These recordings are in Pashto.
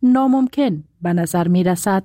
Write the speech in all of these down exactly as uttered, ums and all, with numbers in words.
ناممکن به نظر می رسد.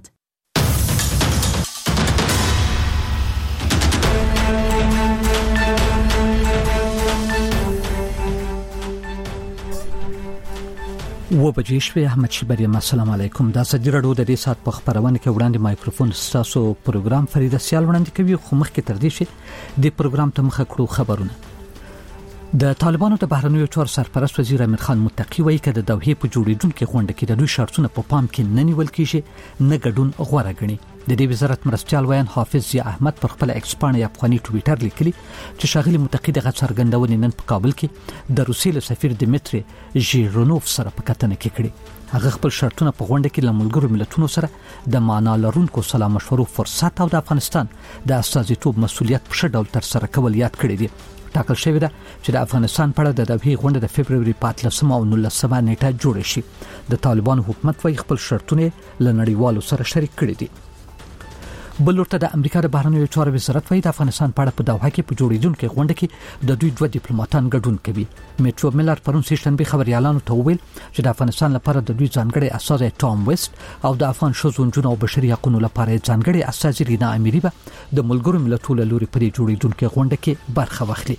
و بجې شوې. احمد شیبری، السلام علیکم. دا سدي رادیو د دې سات په خبرونه کې وړاندې مایکروفون ستاسو پروګرام فریده سیال وړاندې کوي. خو مخکې تر دې چې د پروګرام ته مخه کړو خبرونه. د طالبانو د بهرنیو چارو سرپرست وزیر امیر خان متقی وایي چې د دوحې په جوړیدونکو غونډه کې د دوی شرطونه په پام کې نه نیول کیږي، نه ګډون غوړه غني. د دې وزارت مرستيال ویان حافظ ضیاء احمد پر خپل ایکس باندې افغاني ټویټر لیکلي چې شاغلي متقی د غڅرګندونې نن په کابل کې د روسیې سفیر دمیتری ژیرونوف سره په کتنه کې کړي. هغه خپل شرطونه په غونډه کې له ملګرو ملتونو سره د معنا لرونکو سلام مشورو فرصت او د افغانستان د استازیتوب مسولیت په ډول تر سره کول یاد کړی دي. ټاکل شوی ده چې د افغانستان په اړه د دوحې غونډه د فبرवरी په اتلسمه او نولسمه نیټه جوړ شي. د طالبانو حکومت وايي خپل شرطونه له نړیوالو سره شریک کړي دي. بلورته د امریکا د بهرنیو چارو وزارت وايي د افغانستان په اړه په دوحه کې په جوړیدونکو غونډه کې د دوی دوه ډیپلوماټان ګډون کوي. میټرو میلر پرون سیشنبه خبريالانو ته وویل چې د افغانستان لپاره د دوی ځانګړي استازي ټام ویست او د افغان شوزونجونو او بشري حقوقو لپاره ځانګړي استازي رینا امیری به د ملګرو ملتونو لوري په جوړیدونکو غونډه کې برخه واخلي.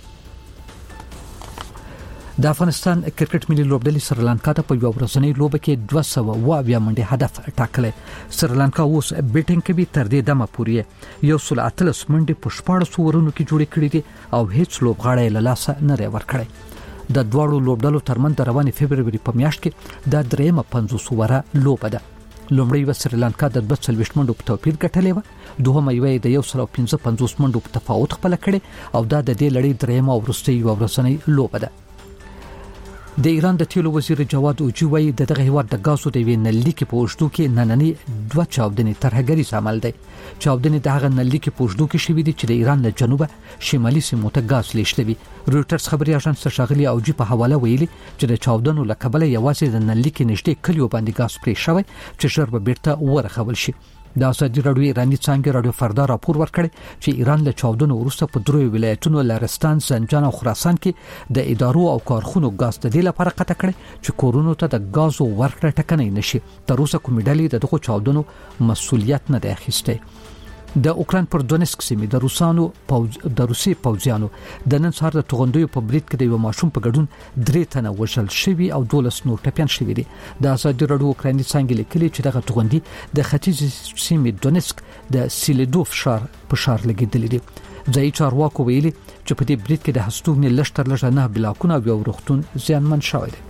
د افغانستان کرکټ ملي لوبډلې سریلانکا ته په یو ورځنۍ لوبه کې دوه سوه اویا منډې هدف ټاکلې. سریلانکا اوس بیټینګ کوي، تر دې دمه پورې یو سل اتلس منډې په شپاړس اورونو کې جوړې کړې دي او هیڅ لوبغاړی له لاسه نه دی ورکړی. د دواړو لوبډلو ترمنځ د روانې فبرवरी په میاشت کې د درېمه پنځوس اوره لوبه ده. لومړی و سریلانکا د دوه سوه منډو په توپیر ګټلې و، دوهمه یې د یو سل پنځه پنځوس منډو په تفاوت خپل کړي او دا د دې لړۍ درېمه او وروستۍ ورځنۍ لوبه ده. د ایران د تیلو وزیر جواد اوجی وایي د دغه هیواد د غازو د وینلې کې په وشتو کې نننی دوه چاودنې ترهګری عمل دی. چاودنې د هغه نلې کې په وشتو کې شوې دي چې د ایران له جنوبه شمالي سیمو ته غاز لیږدوي. رويټرز خبري اژانس شاغلي اوجی په حواله ویلي چې د چاودنو له کبله یوازې د نلې کې نږدې کلیو باندې غاز پرې شوی چې ژر به بیرته ورخول شي. د ازادي راډیو ایرانی څنګه راډیو فردا راپور ورکړی چې ایران له چاودنو وروسته په دروي ولایتونو لرستان، زنجان او خراسان کې د ادارو او کارخونو غاز د دې لپاره قطع کړي چې کورونو ته د غازو ورکړه ټکنۍ نشي. تر اوسه کومې ډلې دغه چاودنو مسولیت نه دی اخیستی. د اوکران پر دونسک سیمې د روسانو پوز د روسي پوځیانو د نن سهار د توغندوی په برید کې د یو ماشوم په ګډون درې تنه وژل شوي او دولس نور ټپيان شوي دي. د ازادي راډیو اوکراني څنګه لیکلي چې دغه توغندي د ختیځ سیمې دونسک د سیلیدوف شهر په شهر لګیدل دي. ځای چارواکو ویلي چې په دې برید کې د هستوګنې لشتر لږه نه بلاکونه او یو روغتون زیانمن شوی دی.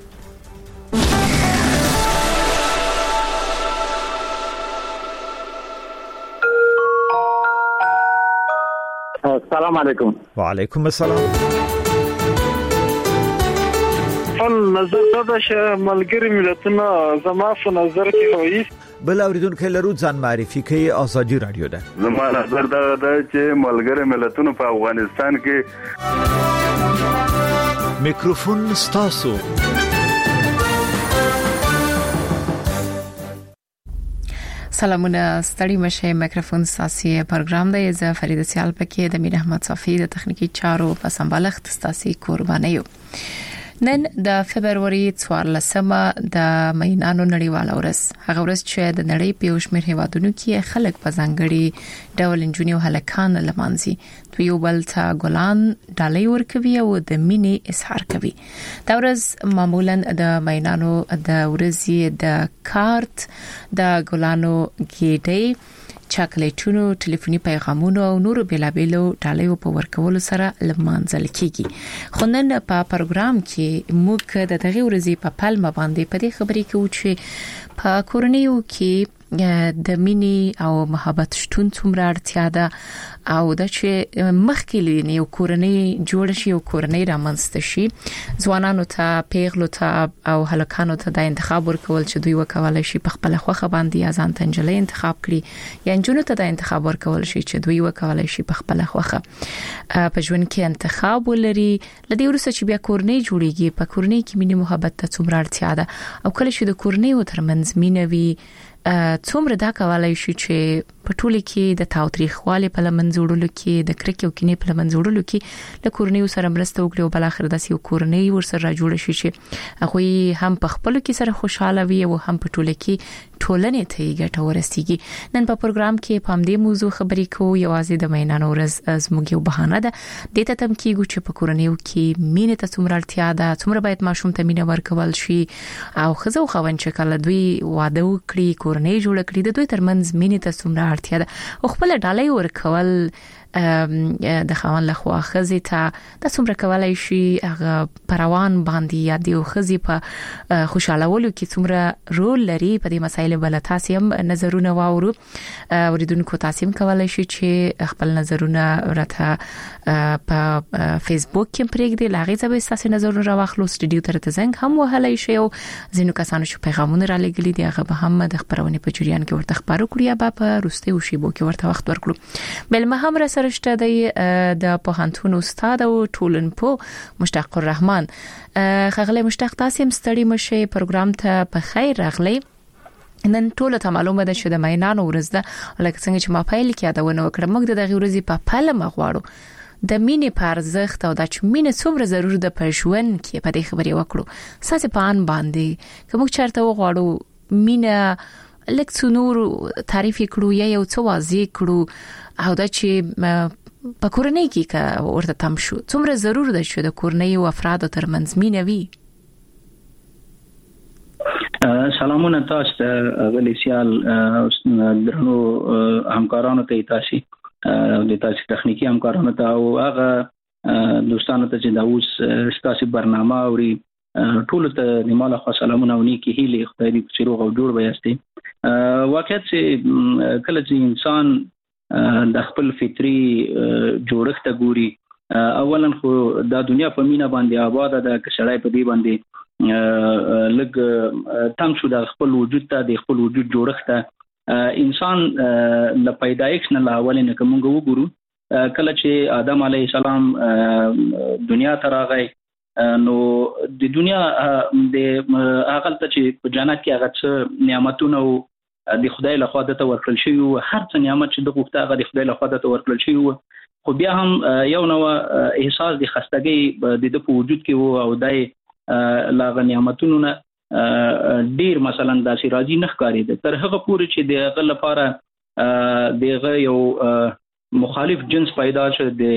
السلام علیکم. وعلیکم السلام. فل نظر دا چې ملګری ملتونه زما په نظر کې وایي بل اوریدونکو لرو ځان معرفي کوي. ازادي رادیو ده. زما نظر دا ده چې ملګری ملتونه په افغانستان کې میکروفون ستاسو. سلامونه، ستړي مشه. میکروفون ساسي پروګرام دی. زه فریده سیال پکې د میر احمد صافي د تخنیکی چارو په سمبالښت ستاسي قرباني یو. نن د فبرवरी څوارلسمه د مینانو نړیواله ورځ، هغه ورځ چې د نړۍ په شمېر هیوادونو کې خلک په ځانګړي ډول انجونیو هلکان لمانځي، دوی یو بل ته ګلان ډالۍ ورکوي او د مینې اظهار کوي. دا ورځ معمولا د مینانو د ورځې د کارت، د ګلانو ګیډۍ، چاکلیټونو، ټلیفوني پیغامونو او نورو بیلابیلو ډالۍ په ورکولو سره لمانځل کیږي. خو نن په پروګرام کې موږ د دغه ورځې په پلمه باندې په دې خبرې کې و چې په کورنیو کې د مینې او محبت شتون څومره اړتیا ده او د چې مخکې لنی یو کورنۍ جوړ شي او کورنۍ رامنځته شي، ځوانانو ته، پیغلو ته او هلکانو ته د انتخاب ورکول چې دوی وکولای شي په خپل خوخه باندې یا ځان تنجلې انتخاب کړي، یا انجونو ته د انتخاب ورکول شي چې دوی وکولای شي په خپل خوخه په ژوند کې انتخاب ولري. لدې ورسره چې بیا کورنۍ جوړیږي، په کورنۍ کې مینه محبت ته څومره اړتیا ده او کله چې د کورنۍ ترمنځ مینه وي، څومره دا کولای شي چې په ټولو کې د تاوتریخوالي په لمنځوړلو کې د کرکې او کینې په لمنځوړلو کې له کورنۍ سره مرسته وکړي او بل اخر داسې کورنۍ ورسره جوړ شي چې هغه هم په خپل کې سره خوشاله وي او هم په ټولو کې ټولنې ته یې ګټه ورسیږي. نن په پروګرام کې په همدې موضوع خبرې کوو. یوازې د مینانو ورځ زموږ یو بهانه ده د ته تم کېږي چې په کورنۍ کې مینه ته څومره اړتیا ده، څومره باید ماشوم ته مینه ورکول شي او خزو خوند چې کله دوی واده وکړي کورنۍ جوړ کړي د دوی ترمنځ مینه ته څومره اړتیا ده او خپل ډالۍ ورکول د خوان له خوا خزي ته د څومره کولای شي هغه پروان باندې یا د خزي په خوشالولو کې څومره رول لري په دې مسایل بل تاسو هم نظرونه واورو. اوریدونکو تاسو هم کولای شي چې خپل نظرونه راته په فیسبوک کې پرېږدي. لاغې ځبې تاسو نظرونه راوخلو سټډیو ته ته زنګ هم وهلای شي او ځینو کسانو چې پیغامونه را لګلي دي هغه به هم د خبرونه په جریان کې ورته خبرو کړی یا په روستي او شیبو کې ورته وخت ورکړو. بل ما هم رشته د پوهنتون استاد او ټولنپو مشتاق الرحمن. خغله مشتاق تاسو مستړی مشه پروګرام ته په خیر راغلی. نن ټول ته معلومه ده چې د مینانو ورځ ده لکه څنګه چې ما پایل کې یادونه وکړم موږ د دغه ورځې په پاله مغواړو د مینې په ارزښت او د مینې څومره ضروري ده په ژوند کې په دې خبرې وکړو. ساسه پان باندې کوم چرته وغواړو مینه لکه نور تعریف کړو یا یو څه واضح کړو او دا چې په کورنۍ کې کا ورته تم شو څومره ضرور ده چې د کورنۍ او افرادو ترمنځ مینه وي. سلامونه تاسو ته غلیسیال درنو همکارانو ته تاسو د تاسو تخنیکی همکارانو ته او هغه دوستانو ته چې دا اوس تاسو برنامه اوري ټول ته نیماله خو سلامونه او نیکی هیله خدای دې چې روغ او جوړ وایستي. واقعیت چې کله چې انسان د خپل فطري جوړښت ته ګوري اولا خو دا دنیا په مینا باندې آباد ده که سړی په دې باندې لګ تم شو د خپل وجود ته د خپل وجود جوړښت ته انسان ل پیدایښت نه لاول نه کومګو وګورو کله چې آدم علی السلام دنیا ته راغی نو د دنیا د هغه ته چې په جنت کې هغه څه نعمتونه او د خدای له خوا ته ورکړل شي او هر څه نعمت چې د غوښته هغه د خدای له خوا ته ورکړل شي خو بیا هم یو نو احساس د خستګۍ د په وجود کې او دای لاغه نعمتونو نه ډیر مثلا داسې راځي نه ښکاري تر هغه پورې چې د غل لپاره دغه یو مخالف جنس پیدا شو د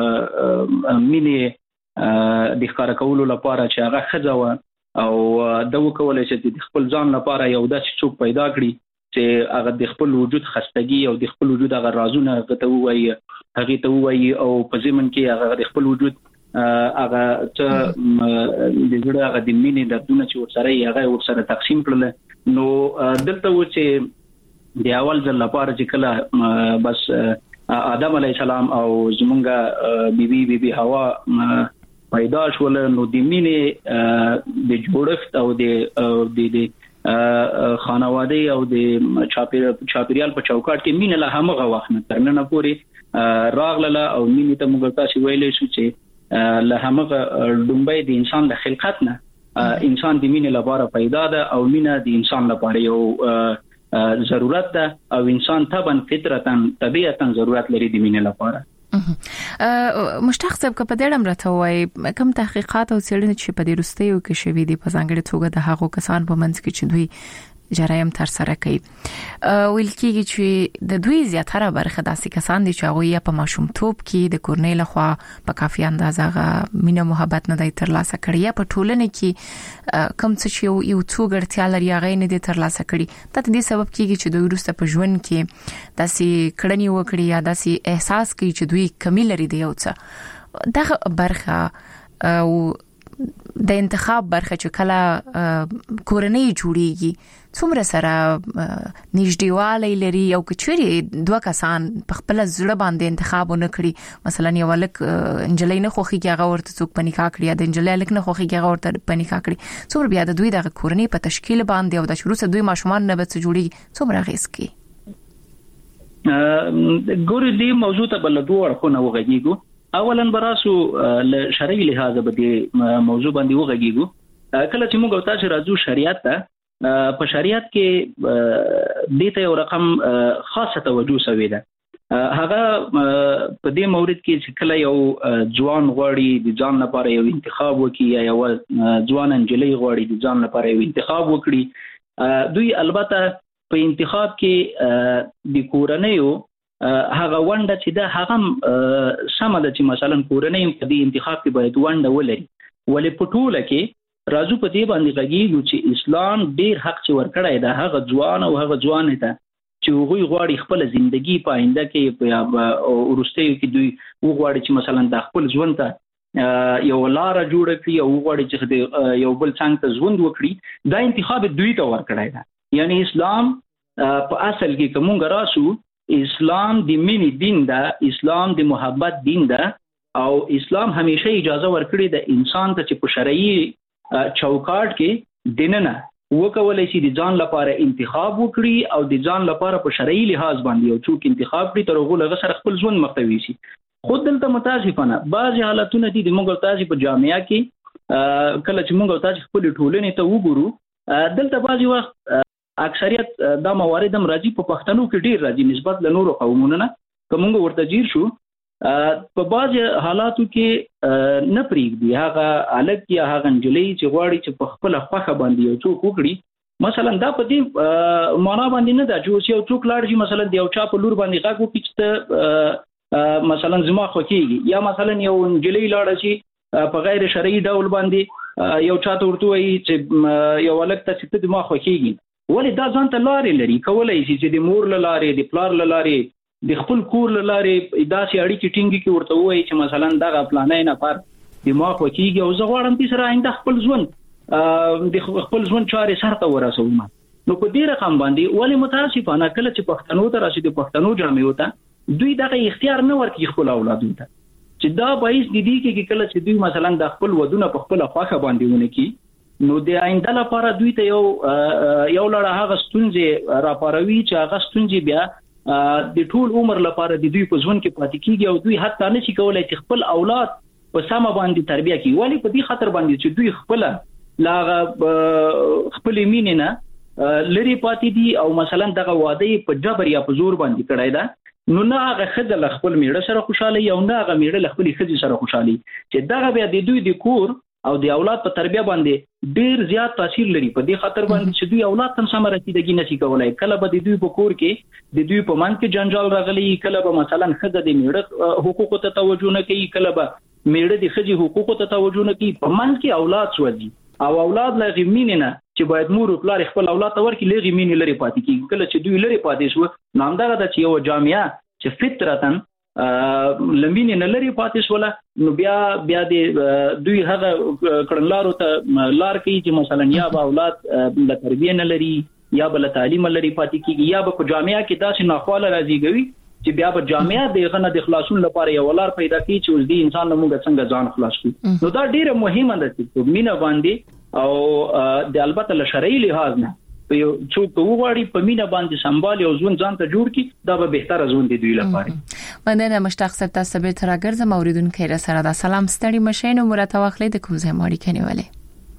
مینې د ښکار کولو لپاره چې هغه خځه او د وکولای شي د خپل ځان لپاره یو داسې څوک پیدا کړي چې هغه د خپل وجود خستګي او د خپل وجود هغه رازونه غته وایي هغه ته وایي او په ځمن کې هغه د خپل وجود هغه ته د جوړه هغه د مینې د دونه چې ورسره هغه ورسره تقسیم کړل نو دلته و چې د اول ځل لپاره چې کله بس آدم علی السلام او زمونږه بیبي بیبي حوا پیدا شول نو د مینې د جوړښت او د د خانواده او د چاپیریال په چوکاټ کې مینه له همغه وخت نه تر نن پورې راغله او مینه ته موږ تاسو ویلې شو چې له همغه ډومبې د انسان له خلقت نه انسان د مینه لپاره پیدا ده او مینه د انسان لپاره یو ضرورت ده او انسان طبعا فطرتاً طبيعتاً ضرورت لري د مینه لپاره. مشتاق صاحب که په دې اړه راته کوم تحقیقات او څېړنې چې په دې وروستیو کې شوي دي په ځانګړي توګه د هغو کسان په منځ کې چې دوی جرایم تر سره کوي ویل کېږي چې د دوی زیاتره برخه داسې کسان دي چې هغه په ماشومتوب کې د کورنۍ لخوا په کافي اندازه مینه محبت نه دی ترلاسه کړی یا په ټولنه کې کم څه چې یو څو ګټیا لري هغه نه دی ترلاسه کړی دا د دې سبب کېږي چې دوی وروسته په ژوند کې داسې کړنې وکړي یا داسې احساس کوي چې دوی کمی لري دی یو څه دغه برخه او د انتخاب برخه چې کله کورنۍ جوړیږي څومره سره نږدېوالی لري او کچوري دوه کسان په خپل زړه باندې انتخاب ونه کړي مثلا یو لک انجلۍ نه خوخي هغه ورته څوک پنیکا کړی یا د انجلۍ لک نه خوخي هغه ورته پنیکا کړی څومره بیا د دوی د کورنۍ په تشکیل باندې او د شروع سره دوی ماشومان نه به څه جوړي څومره غیس کی ګورې دې موضوع ته بل دوه ورخونه وغږیږو اولا براسو ل شرعي لحاظه به دې موضوع باندې وغږیږو کله چې موږ تاسو راځو شریعت ته په شریعت کې د ته یو رقم خاصه توجه شوی ده. هغه په دې مورید کې چې کله یو ځوان غواړي د ځان لپاره یو انتخاب وکړي یا یو ځوان انجلۍ غواړي د ځان لپاره یو انتخاب وکړي، دوی البته په انتخاب کې د کورنیو هغه ونده چې ده هغه سمه ده چې مثلا کورنۍ په دې انتخاب کې باید ونده ولري، ولې په ټوله کې راځو په دې باندې غږیږو چې اسلام ډیر حق چې ورکړی ده هغه ځوان او هغه ځوانې ته چې هغوی غواړي خپل ژوندۍ په آینده کې یا وروستیو کې دوی وغواړي چې مثلا د خپل ژوند ته یو لار جوړ کړي او وغواړي چې یو بل څنګه ته ژوند وکړي، دا انتخاب دوی ته ورکړی ده. یعنی اسلام په اصل کې کوم راسو اسلام د مینې دین ده، اسلام د محبت دین ده، او اسلام همیشه اجازه ورکړي د انسان ته چې په شرعي چوکاټ کې دیننه وکولای شي د ځان لپاره انتخاب وکړي او د ځان لپاره په شرعي لحاظ باندې یو څوک انتخاب کړي تر هغه لږ سره خپل ژوند مختوي شي. خود دلته متاسفانه بعض حالتونه دي د موږ تاسو په جامعه کې کله چې موږ تاسو خپل ټولنې ته وګورو دلته بعضی وخت اکثریت دا موارد هم راځي په پښتنو کې ډیر راځي نسبت له نورو قومونو نه، کومه ورته جیر شو په بعض حالاتو کې نه پریږدي هغه الګ یا هغه انجلۍ چې غواړي چې په خپل خوخه باندې یو څوک وکړي. مثلا دا په دې معنا باندې نه دا چې یو څوک لاړ شي مثلا د یو چا په لور باندې غاګو پچته مثلا زما خوکیږي، یا مثلا یو انجلۍ لاړ شي په غیر شرعي ډول باندې یو چا ته ورته وایي چې یو الګ ته چې د ما خوکیږي، ولې دا ځان ته لارې لري کولای شي چې د مور لارې د پلار لارې د خپل کور لارې داسې اړیکې ټینګي کې ورته وایي چې مثلا دغه پلانې نه پر دماغ وکیږي او زه غواړم چې سره آینده خپل ژوند د خپل ژوند چارې سرته ورسوم. نو په دې رقم باندې ولې متاسفانه کله چې پښتنو ته راشي د پښتنو جامعو ته دوی دغه اختیار نه ورکړي خپل اولادو ته، چې دا باعث د دې کې کله چې دوی مثلا د خپل ودونه په خپل خواخه باندې ونه کی نو د آینده لپاره دوی ته یو یو لړ هغه ستونزې راپاروي چې هغه ستونزې بیا د ټول عمر لپاره د دوی په ژوند کې پاتې کیږي او دوی حتی نشي کولای چې خپل اولاد په سمه باندې تربیه کړي، ولی په دې خاطر باندې چې دوی خپل لاغه خپل مینې نه لري پاتې دي او مثلا دغه واده په جبر یا په زور باندې کړای ده. نو نه هغه خځه خپل میړه سره خوشاله یا نه هغه میړه خپل خځې سره خوشالي چې دغه بیا د دوی د کور او د اولاد په تربیه باندې ډیر زیات تاثیر لري. په دې خاطر باندې چې دوی اولاد تم سم رسیدګي نشي کولای، کله به د دوی په کور کې د دوی په منځ کې جنجال راغلي، کله به مثلا خځه د میړه حقوقو ته توجه نه کوي، کله به میړه د خځې حقوقو ته توجه نه کوي، په منځ کې اولاد سوځي او اولاد له غمینې نه چې باید مور او پلار خپل اولاد ته ورکړي لږه مینې لري پاتې کیږي. کله چې دوی لري پاتې شو نو همدغه د چې یو جامعه چې فطرتن لمبینې نه لري پاتې شول نو بیا بیا د دوی هغه کړنلارو ته لار کوي چې مثلا یا به اولاد له تربیه نه لري یا به له تعلیم لري پاتې کیږي، یا به په جامعه کې داسې ناخواله راځي کوي چې بیا به جامعه د غنه د خلاصون لپاره یو لار پیدا کوي چې اوس دی انسان له موږ څنګه ځان خلاص کړي. نو دا ډیره مهمه ده چې مینه باندې او د البته له شرعي لحاظ نه په یو څوک وغواړي په مینه باندې سمبال یو ژوند ځان ته جوړ کړي دا به بهتره ژوند دی دوی لپاره. مننه مشتاق صاحب تاسو به تر راګرځم اوریدونکو را سره د سلام ستړي مشین او مرته واخلې د کوم ځای ماړي کنيواله.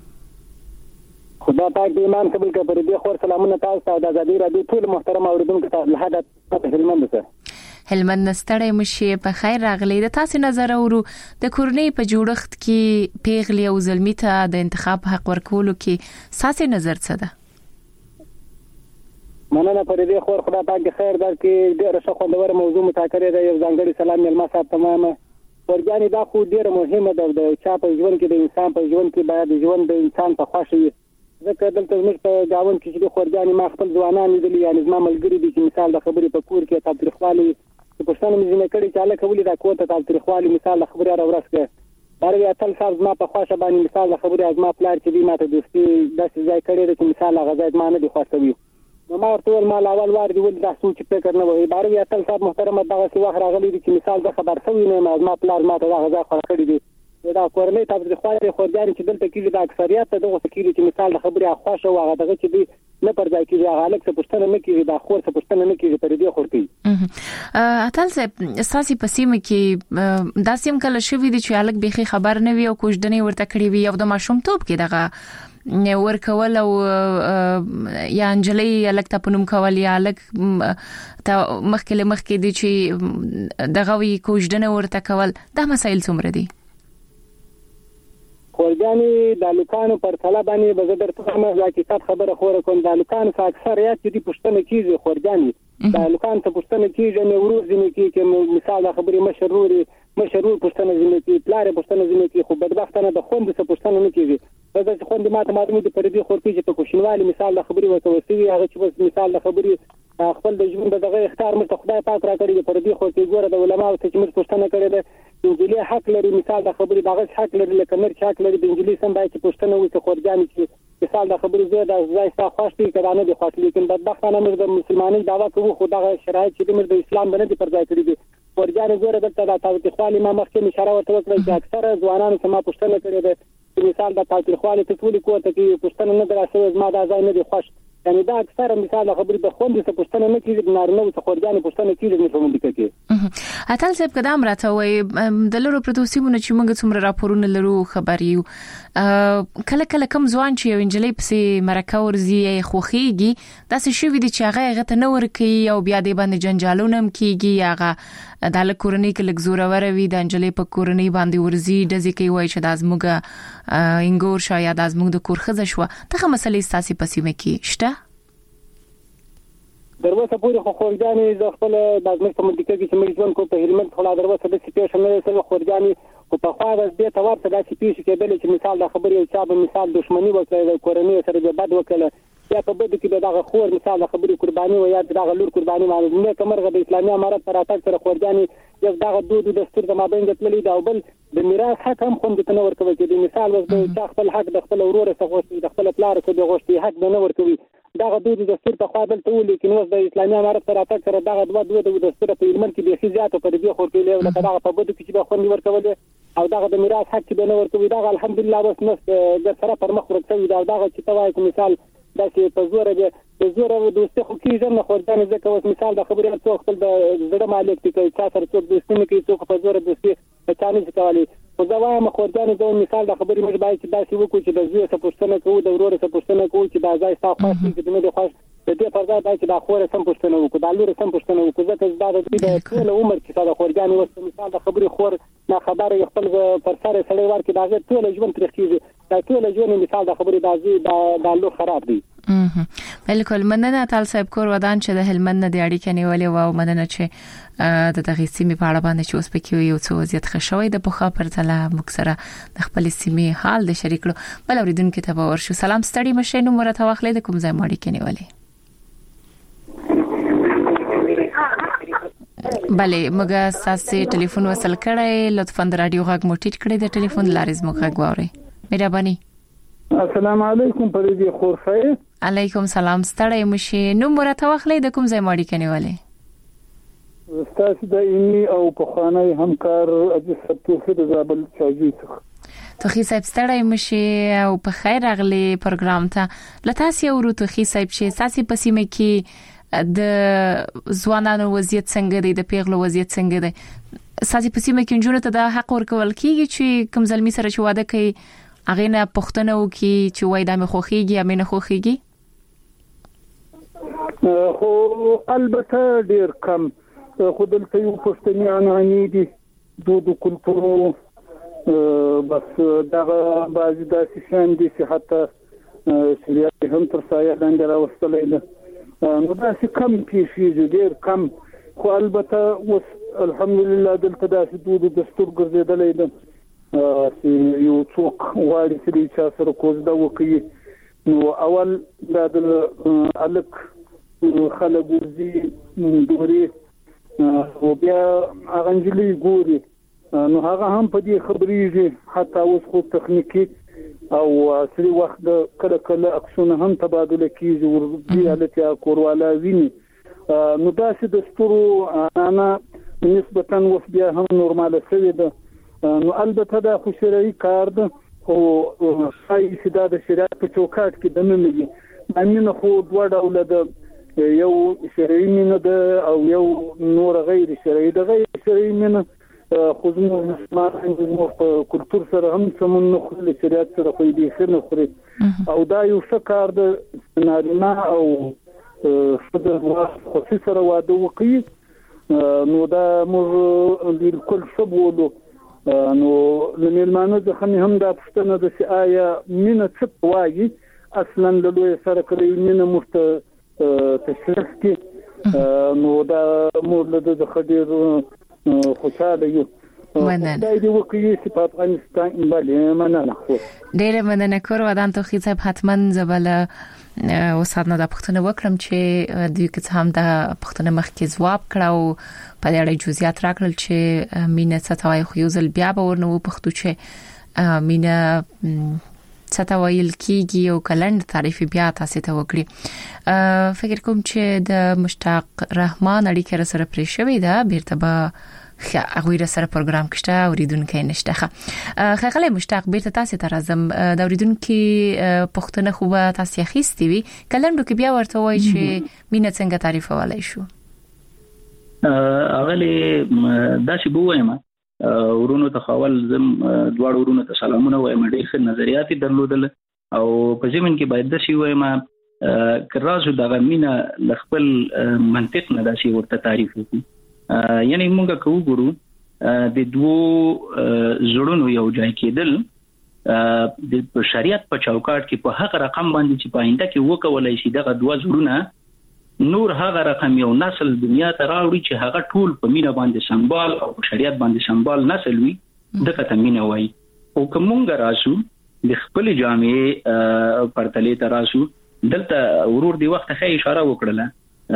خدا پاک دې ایمان قبول کړي. پر دې خور سلامونه تاسو ته د ازادي رادیو ټول محترم اوریدونکو ته له حد په هلمند سره هلمند نستړی مشي په خیر راغلی. د تاسو نظر اورو د کورنۍ په جوړښت کې پیغلی او زلمی ته د انتخاب حق ورکولو کې ساسي نظر څه ده؟ مننه پر دې خور خدا پاک خیر درکې. ډېر ښه خوندور موضوع متاکره ده. یو ځانګړي سلام ملما صاحب تمامه ورګانی دا خو ډېر مهمه ده د چا په ژوند کې د انسان په ژوند کې باید د ژوند د انسان په خوښي وي. ځکه دلته موږ په گاون کې چې خورګانی ما خپل ځوانان لیدلي یعنی زما ملګري دي چې مثال د خبرې په کور کې تاریخوالي په پښتنه مې ځنه کړي چې الکه ولې دا کوته تاریخوالي مثال د خبرې را ورسکه باندې اتل صاحب زما په خوښه باندې مثال د خبرې از ما پلار چې دی ماته دوستي داسې ځای کړی چې مثال هغه ځای ما نه دی خوښوي. نو ما ورته ول مال اول وار دی ول دا سوچ فکر نه وای باندې اتل صاحب محترم دغه څه وخت راغلی دی چې مثال د خبر شوی نه ما پلار ماته هغه ځای خور کړی دی. دا کورنۍ تاریخوالي خورګانی چې دلته کې د اکثریت دغه فکر چې مثال د خبرې خوښه او هغه دغه چې دی نه پر ځای کې هغه الک څه پښتنه نه کیږي دا خور څه پښتنه نه کیږي پر دې خورتي. اتل صاحب اساسي پسیمه کې دا سیم کله شوې دي چې الک بيخي خبر نه وي او کوژدنې ورته کړې وي او د ماشوم توپ کې دغه ورکول او یا انجلي الکته پنوم کول یا الک ته مخکله مخکې دي چې دغه وی کوژدنه ورته کول دا مسایل څومره دي خورجاني د لوکانو پر طلب باندې به زه درته هم حقیقت خبره خور کوم د لوکانو څخه اکثریت دي پښتنه کیږي خورجاني د لوکانو څخه پښتنه کیږي نو ورور ځینې کې چې مثال خبري مشروري مشرور پښتنه ځینې کې پلار پښتنه ځینې کې خو بدبختانه د خوند څخه پښتنه نه کیږي دا چې خوند ماته معلومه دي پر دې خورتي چې په کوشنوالي مثال خبري وکوي هغه چې بس مثال خبري خپل د ژوند دغه اختیار مته خدای پاک را کړی پر دې خورتي ګوره د علماء ته چې موږ پښتنه کړی ده انجلي حق لري مثال د خبري دغه حق لري لکه نر حق لري د انجلي سم باید چې پښتنه وي چې خورجاني چې مثال د خبري زه د ځای څخه خوشتي کړه نه دي خوښ لیکن بدبختانه موږ د مسلمانۍ دعوا کوو خو دغه شرایط چې موږ د اسلام باندې پر ځای کړی دي خورجاني ګوره دلته د تاوتریخوالي ما مخکې اشاره ورته وکړه چې اکثره ځوانانو سم پښتنه کړی ده مثال د تاوتریخوالي ته ټول کوته کې پښتنه نه دراسه ما د ځای نه دي خوښ یعنی دا اکثره مثال خبرې د خوند څخه پښتنه نه کیږي نارنه او خورجاني پښتنه کیږي نه کوم دي کې اتل صاحب قدم راته وای د لورو پروتوسیمونه چې موږ څومره راپورونه لرو خبريو کله کله کم ځوان چې یو انجلۍ په مرکه ورزي خوخيږي دا څه شوی دي چې هغه غته نه ورکی او بیا دې باندې جنجالونه هم کیږي هغه د کورنۍ کې لږ زوره وروي د انجلۍ په کورنۍ باندې ورزي د ځکه وای چې د ازموګه انګور شاید د ازموګ د کورخزه شو دغه مسلې ساسي پسیمه کې شته دروازه پوری خو خورجاني ز خپل د ازمن په منطقه کې چې موږ ژوند کو په هلمند خلا دروازه د سپیش نه سره خورجاني او په خوا د دې تواب څخه د سپیش کېدل چې مثال د خبرې او چا به مثال دښمنی وکړي د کورنۍ سره د بد وکړي یا په بده کې دغه خور مثال د خبرې قرباني او یا دغه لور قرباني باندې نه کمرغه د اسلامي امارت پر اتاک سره خورجاني یو دغه دود دستور د مابین د تللی دا بل د میراث حق هم خوند ته نه ورکوي چې د مثال وس د خپل حق د خپل ورور څخه غوښتي د خپل پلار څخه د غوښتي حق نه ورکوي دغه دود دستور په خوا دلته ولې کې نو د اسلامي امارت پر اتاک سره دغه دوه دوه د دستور په علم کې به زیاته پر دې خور کې له دغه په بده کې به خوند ورکول او دغه د میراث حق به نه ورکوي دغه الحمدلله بس نس د سره پر مخ ورکوي دا دغه چې توای مثال دا چې په زوره د زوره د دوستي خو کېږي نه خورځانه ځکه اوس مثال د خبرې څو خپل د زړه مالک دي چې چا سره څوک دوستي نه کوي څوک په زوره دوستي چانه ځکوالي خو دا وایم خورځانه د مثال د خبرې موږ باید چې داسې وکړو چې د زوی څخه پوښتنه کوو د ورور څخه پوښتنه کوو چې دا ځای تاسو خاص دي چې نه خوښ د دې پر ځای باید چې د خور سم پوښتنه وکړو د لور سم پوښتنه وکړو ځکه دا د دې ټول عمر کې دا خورځانه اوس مثال د خبرې خور نه خبره خپل پر سره سړی ورکې دا ټول ژوند ترې کېږي دا ټول ژوند مثال د خبرې د د لور خراب دي بالکل مننه تل صاحب کور ودان چې د هلمند د اړیکې نیولې او مننه چې د دغه سیمې په اړه باندې چې اوس پکې یو څه وضعیت خښوي د پوخا پر تله مکسره د خپل سیمې حال د شریک لو بل اوریدونکو ته به ورشو سلام ستړي مشه نو مرته واخلې د کوم ځای ماړي کې نیولې بله مګه ساسي ټلیفون وصل کړئ لطفا د رادیو غږ مو ټیټ کړئ د ټلیفون لارې زموږ غږ واورئ مهرباني السلام علیکم پرې خورخه علیکم سلام ستړی مشه نو مرته واخلې د کوم ځای ماړي کې نیولې استاد د اینی او په خانه همکار اجي ستوخه د زابل چاجي څخه توخی صاحب ستړی مشه او په خیر راغلی پروګرام ته لتاسي او توخی صاحب چې ساسي پسیمه کې د ځوانانو وضعیت څنګه دی د پیغلو وضعیت څنګه دی ساسي پسیمه کې جوړه ته د حق ورکول کیږي چې کوم ځلمی سره چې واده کوي اغه نه پښتنه وکي چې وای د مخوخيږي یا مینه خوخيږي خو البته ډیر کم خو دلته یو پښتنيان اني دي دود کلتور بس دغه بعضی داسې شان دي چې حتی شریعت هم تر سایه لاندې راوستلې ده نو داسې کم کیږي ډیر کم خو البته اوس الحمدلله دلته داسې دود دستور ګرځیدلې ده چې یو څوک غواړي چې چا سره کوزده وکړي نو اول دا د الک خلک ورځي دوري او بیا اغنجلي ګوري نو هغه هم په دې خبرېږي حتی اوس خو تخنیکی او سری وخت د کله کله اکسونه هم تبادله کیږي ورځي الکه کوروالا ویني نو داسې دستور انا نسبتا وس بیا هم نورماله شوی ده نو البته دا خو شرعي کار ده او شای چې دا د شریعت په چوکاټ کې د نمګي باندې خو دوه ډول ده یو شرعي مینه ده او یو نور غیر شرعي ده غیر شرعي مینه خو زموږ مسلمان زموږ په کلتور سره هم سمون نه خوري شریعت سره خو دې خنه خوري او دا یو څه کار د نارینه او خدای خو سره واده وکړي نو دا موږ بالکل شبولو نو لملمانو د خني هم دا پښتنه د سی آیا مینه څه وایي اصلا له لوی سره کړی مینه مرته تشریح کی نو دا موږ له د خدای خوشاله یو مننه دا دی وکړي چې په افغانستان باندې مننه خو ډېر مننه کور ودان ته خو صاحب حتما زبل وساتنه د پښتنه وکړم چې دوی که هم د پښتنه مخ کې جواب کړو په دې اړه جزئیات راکړل چې مینه ستوي خو یو ځل بیا به ورنو پښتو چې مینه ستویل کیږي او کلند تعریف بیا تاسو ته وکړي فکر کوم چې د مشتاق رحمان اړیکه سره پرې شوې ده بیرته به هغه سره پروګرام کښته اوریدونکو نشته خغله مشتاق بیرته تاسو ته راځم د اوریدونکو پښتنه خو به تاسو خېستې وي کلندو کې بیا ورته وایي چې مینه څنګه تعریفولای شو اغله داسې بووایم ورونو ته خپل زم دواړو ورونو ته سلامونه وایم ډېر ښه نظریات درلودل او په زمين کې باید د شی وایم کرازو د مینه خپل منطق نه داسې ورته تعریف وکړي یعنی موږ کوو ګورو د دوه زړونو یو ځای کېدل د شریعت په چوکاټ کې په هغه رقم باندې چې په آینده کې وکولای شي دغه دوه زړونه نور هغه رقم یو نسل دنیا ته راوړي چې هغه ټول په مینه باندې سمبال او په شریعت باندې سمبال نسل وي دغه ته مینه وایي او کومه راسو د خپل جامعې پرتلې ته راسو دلته ورور دی وخت خې اشاره وکړه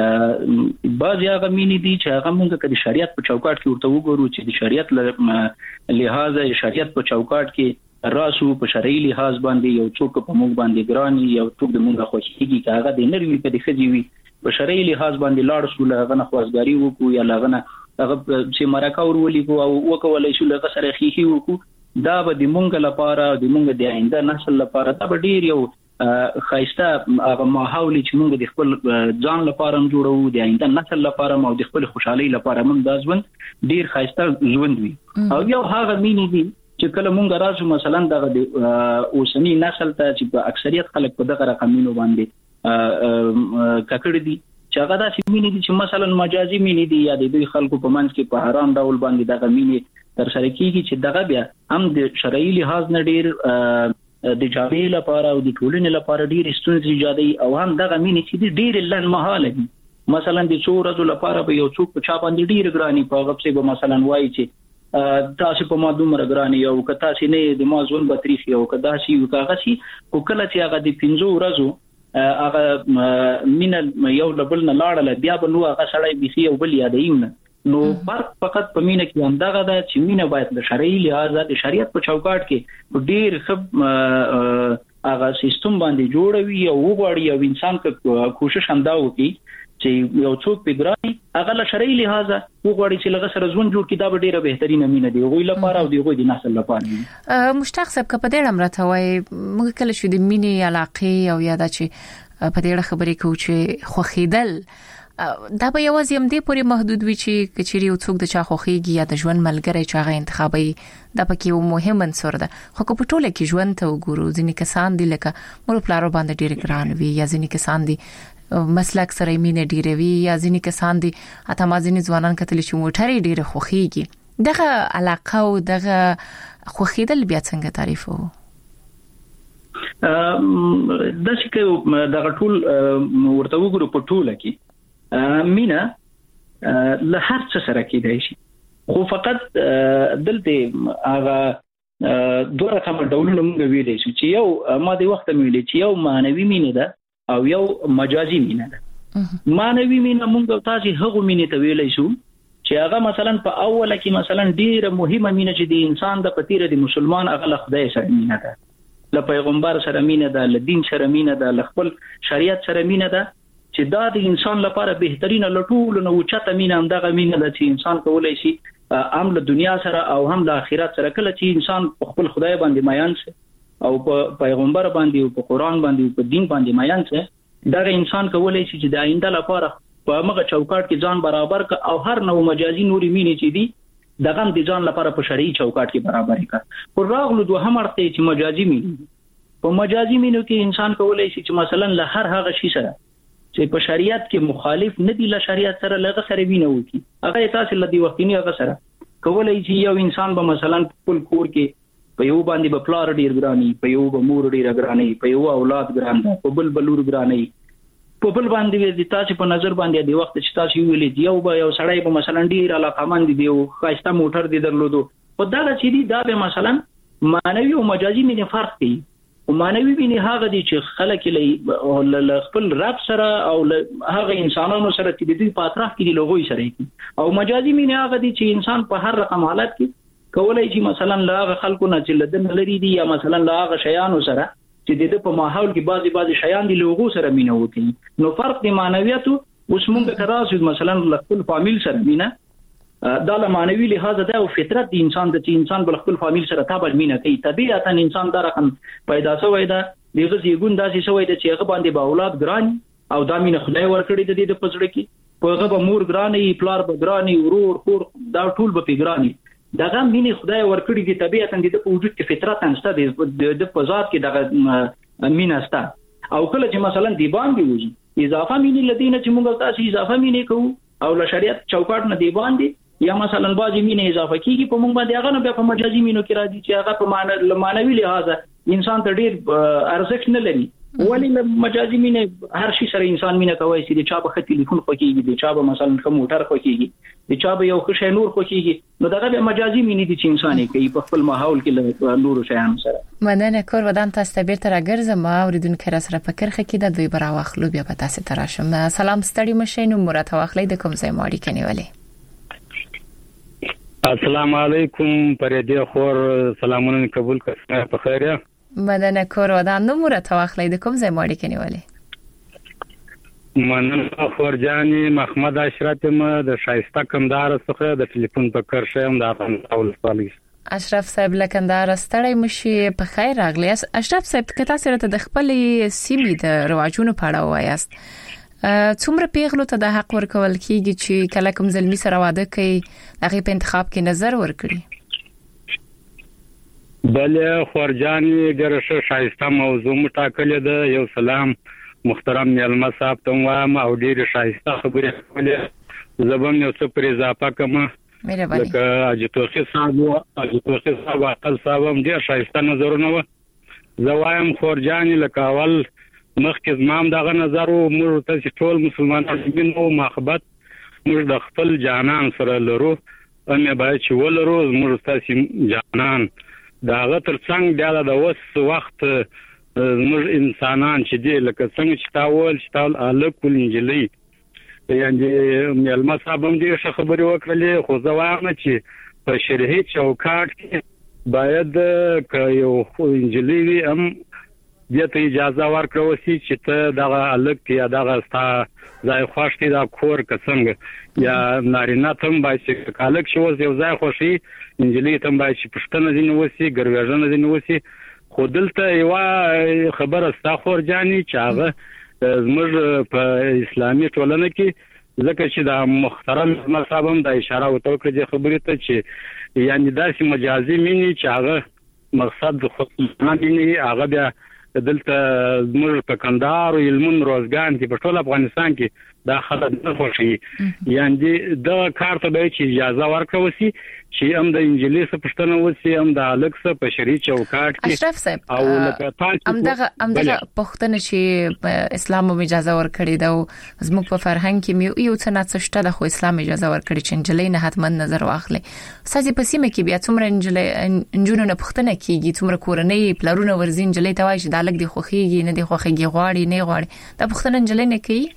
بعض هغه مینې دي چې هغه موږ کله شریعت په چوکاټ کې ورته وګورو چې د شریعت لحاظ شریعت په چوکاټ کې راسو په شرعي لحاظ باندې یو څوک په موږ باندې ګرانی یو څوک د موږ خوښيږي چې هغه د نروي په دخه دی په شرعي لحاظ باندې لاړ شو لغه نه خوازګاری وکړو یا لغه نه هغه چې مرکه ورولي کو او وکولای شو لغه سره خيخي وکړو دا به د موږ لپاره د موږ د آینده نسل لپاره دا به ډیر یو خایسته هغه ماحول چې موږ د خپل ځان لپاره جوړو د آینده نسل لپاره او د خپل خوشحالي لپاره موږ د ژوند ډیر خایسته ژوند وي او یو هغه مینې دي چې کله موږ راځو مثلا د اوسنی نسل ته چې په اکثریت خلک په دغه رقمینو باندې ککړ دي چې هغه د مینې دي چې مثلا مجازي مینې دي یا د دوی خلکو په منځ کې په حرام ډول باندې دغه مینې تر سره کیږي چې دغه بیا هم د شرعي لحاظ نه ډیر د جامعې لپاره او د ټولنې لپاره ډیر ستونزې ایجادي او هم دغه مینې چې ډیر لن محاله دي مثلا د څو ورځې لپاره به یو څوک په چا باندې ډیر ګرانی په غوښه به مثلا وایي چې تاسو په ما دومره ګرانی یو که تاسو نه د ما ځون بطریخ یو که داسي یو کاغه شي او کله چې هغه د پنځو ورځو هغه مینه یو لبل نه لاړل بیا به نو هغه سړی بيسي او بل یادایم نو فرق فقط په مینه کې همدغه ده چې مینه باید د شرعي لحاظ د شریعت په چوکاټ کې ډیر ښه هغه سیستم باندې جوړوي او وګړي او انسان ک کوشش همدا وکړي چې یو څوک پیګرای هغه له شرعي لحاظ وګړي چې لږ سره ژوند جوړ کړي دا به ډیره بهترینه مینه دی غوي لپاره او دی غوي د نسل لپاره مشتاق صاحب کله دې امرته وای موږ کله شو د مینې علاقه او یاده چې په دې خبرې کوو چې خوخیدل دا به یوازې هم دې پورې محدود وي چې کچېری یو څوک د چا خوخيږي یا د ژوند ملګری چې هغه انتخابي دا پکې یو مهم عنصر ده خو په ټوله کې ژوند ته وګورو ځینې کسان دي لکه مور پلارو باندې ډېر ګران وي یا ځینې کسان دي مسلک سره مینه ډېر وي یا ځینې کسان دي اته ما ځینې ځوانان کتل چې موټرې ډېر خوخيږي دغه علاقه او دغه خوخیدل بیا څنګه تعریفو د شکه دغه ټول ورته وګورو په ټوله کې مینا له هر څه سره کېدای شي خو فقط دلته هغه دوه رقم ډولونه موږ ویلې چې یو ما د وخت ویلې چې یو مانوي مینه ده او یو مجازي مینه ده مانوي مینه موږ تاسو هغه مینه ته ویلې شو چې هغه مثلا په اوله کې مثلا ډیره مهمه مینه چې د انسان د پتیره د مسلمان هغه له خدای سره مینه ده له پیغمبر سره مینه ده له دین سره مینه ده له خپل شریعت سره مینه ده چې دا د انسان لپاره بهترینه لټول نو چته مینه هم دغه مینه ده چې انسان کولای شي هم له دنیا سره او هم د آخرت سره کله چې انسان خپل خدای باندې میان شي او په پیغمبر باندې او په قران باندې او په دین باندې میان شي دا انسان کولای شي چې د آینده لپاره په هغه چوکاټ کې ځان برابر ک او هر نو مجازي نوري مینه چې دي دغه د ځان لپاره په شرعي چوکاټ کې برابر کړه. پر راغلو دوه هم ارته چې مجازي مینه په مجازي مینو کې انسان کولای شي چې مثلا له هر هغه شي سره چې په شریعت کې مخالف نه دی له شریعت سره لږه سره وینه وکي هغه تاسو لدی وختینی هغه سره کولای شي یو انسان به مثلا خپل کور کې په یو باندې په پلار ډیر ګرانی په یو به مور ډیر ګرانی په یو اولاد ګران ده په بل بلور ګرانی په بل باندې د تاسو په نظر باندې دی وخت چې تاسو ویلې یو به یو سړی به مثلا ډیر علاقمند دی او خاصه موټر دی درلودو په دا چې دی دا به مثلا مانوي او مجازي مینه فرق کوي او مانوي مینه هغه دی چې خلک له خپل رب سره او هغه انسانانو سره چې د دې په اطراف کې دی لوګوي سره او مجازي مینه هغه دی چې انسان په هر رقم حالت کې کولای شي مثلا لاغه خلکو نه چې لدن لري دي یا مثلا لاغه شیانو سره چې د په ماحول کې بعضي بعضي شیان دي لوګو سره مینه وکړي. نو فرق د معنویت اوس موږ تراسو مثلا خپل فامیل سره مینه دا له معنوي لحاظ ده او فطرت د انسان د چې انسان بل خپل فامیل سره تابع مینه کوي. طبيعتا انسان دا رقم پیدا شوی ده دغه یګون داسې شوی ده چې هغه باندې به اولاد ګران او دا مینه خدای ورکړي د دې د پزړه کې په هغه به مور ګراني پلار به ګراني ورور خور دا ټول به پیګراني دغه مینه خدای ورکړي دي طبيعتا د وجود کې فطرت انسته د فزاد کې دغه مینه استه او کله چې مثلا دی باندې وږي اضافه مینه لدینه چې موږ تاسو اضافه مینه کوو او له شریعت چوکاټ نه دی باندې یا مثلا بعضی مینه اضافه کیږي په موږ باندې هغه نه بیا په مجازي مینو کې راځي چې هغه په معنوي لحاظ انسان ته ډیر ارزښت نه لري ولی مجازي مینه هر شي سره انسان مینه کوي چې چا به خط ټلیفون خوکیږي د چا به مثلا کوم موټر خوکیږي د چا به یو ښه نور خوکیږي نو دغه مجازي مینه دي چې انسان کوي په خپل ماحول کې له نور شیان سره. مننه کور ودان تاسو ته بیرته راګرځم اوریدونکو را سره فکر خکې د دوی برا واخلو بیا به تاسو ته راشم. سلام ستړي مشینو مرته واخلې د کوم ځای ماړي کنيولې. السلام علیکم پرېدې خور سلامونه قبول کړئ په خیر. مننه کور ودان نو مرته واخلې د کوم ځای ماړي کنيولې. مننه خور جاني محمد اشرف م د شایسته کمدار څخه د ټلیفون په کرشم د افغانستان پالیس. اشرف صاحب لکندار ستړی مشي په خیر راغلی. اشرف صاحب کته سره د خپل سیمې د رواجونو په اړه وایاست څومره پیغلو ته د حق ورکول کیږي چې کله کوم ځلمی سره واده کوي دغه په انتخاب کې نظر ورکړي. بله خورجاني ډېر شایسته موضوع مټاکلې ده. یو سلام محترم نیلما صاحب ته وایم او ډېر شایسته خبرې کولې زبم یو څه پر اضافه کوم مهرباني لکه اجتوخي صاحب اجتوخي صاحب اقل صاحب هم ډېر شایسته نظرونه و. زه وایم خورجاني لکه اول مخکې زمام دغه نظر او موږ ته ټول مسلمانان بینو محبت موږ د خپل جانان سره لرو امه باید چې ولرو موږ تاسو جانان داغه تر څنګه دا د وس وخت موږ انسانان چې دی لکه څنګه چې تاول چې تاول الک ولنجلی یعنی ملما صاحب هم دې ښه خبرې وکړلې خو زه وایم چې په شرعي چوکاټ کې باید ک یو انجلی وي هم دې ته اجازه ورکړو چې ته دغه الک یا دغه ستا ځای خوښتي دا کور کڅنګ یا نارینه تم باید چې کالک شو یو ځای خوشي انجلی تم باید چې پښتنه دین وسی ګروژنه دین وسی خو دلته یو خبره ستا خور جاني چې هغه زموږ په اسلامي ټولنه کې ځکه چې دا محترم مصابم د اشاره وکړه خبرې ته چې یعنی داسې مجازي مینی چې هغه مقصد خو نه مینی هغه بیا دلته زموږ په کندهار او علمون روزګان کې په ټول افغانستان کې دا خلک نه خوشي یعنی دا کار ته به چې اجازه ورکړو سي چې هم د انجلیس پښتنه وسی هم د الکس په شریعه چوکاټ کې اشرف صاحب او لکه تاسو هم دغه هم دغه پښتنه چې اسلام مو اجازه ورکړي دا زموږ په فرهنګ کې یو څه نه څه د خو اسلام اجازه ورکړي چې انجلې نه حتمن نظر واخلي سازي په سیمه کې بیا څومره انجلې انجونو نه پښتنه کیږي څومره کورنۍ پلارونه ورزین انجلې ته وایي چې د الک دی خوخيږي نه دی خوخيږي غواړي نه غواړي د پښتنه انجلې نه کوي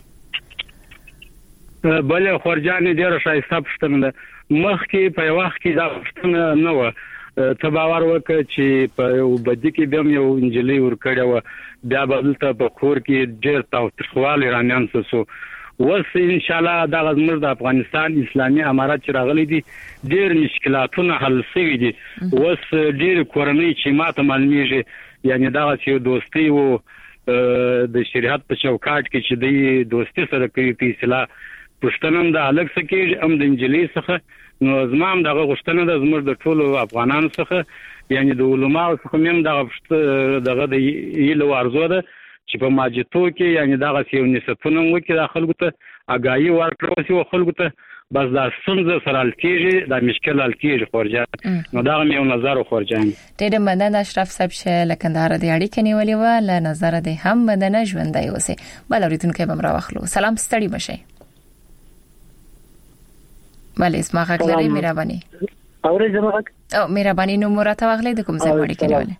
بله خورجاني ډېر شایسته پښتنه ده مخکې په وخت کې دا پښتنه نه و ته باور وکړه چې په بدی کې بیا یو انجلۍ ورکړه و بیا بدلته په کور کې ډېر تاوتریخوال ایرانیان سو وس ان شاء الله دا زموږ د افغانستان اسلامي امارات چې راغلي دي ډېر مشکلاتونه حل شوي دي وس ډېر کورنۍ چې ماته معلومیږي یعنی دا چې دوستي او د شریعت په چوکاټ کې چې د دوستي سره کوي په اصطلاح پښتنم د الګ سکه ام د انجلی څخه نو زمام دغه غشتنه د زمر د ټولو افغانانو څخه یعنی د علماء څخه مم دغه دغه د یلو ارزو ده چې په ماجتو کې یعنی دغه یو نسبونه وکړي د خلکو ته اگاهي ورکړو چې خلکو ته بس دا څنګه سره الکیږي دا مشکل الکیږي خورجان نو دا مې یو نظر خورجان ډېر مننه اشرف صاحب چې لکندار د اړیکې نیولې و له نظر د هم مننه ژوندۍ اوسه بل اوریدونکو به مراوخلو سلام ستړي مشه بله اسمه غږ لري مهرباني اورې زما او مهرباني نو مرته واغلې د کوم ځای وړي کېولې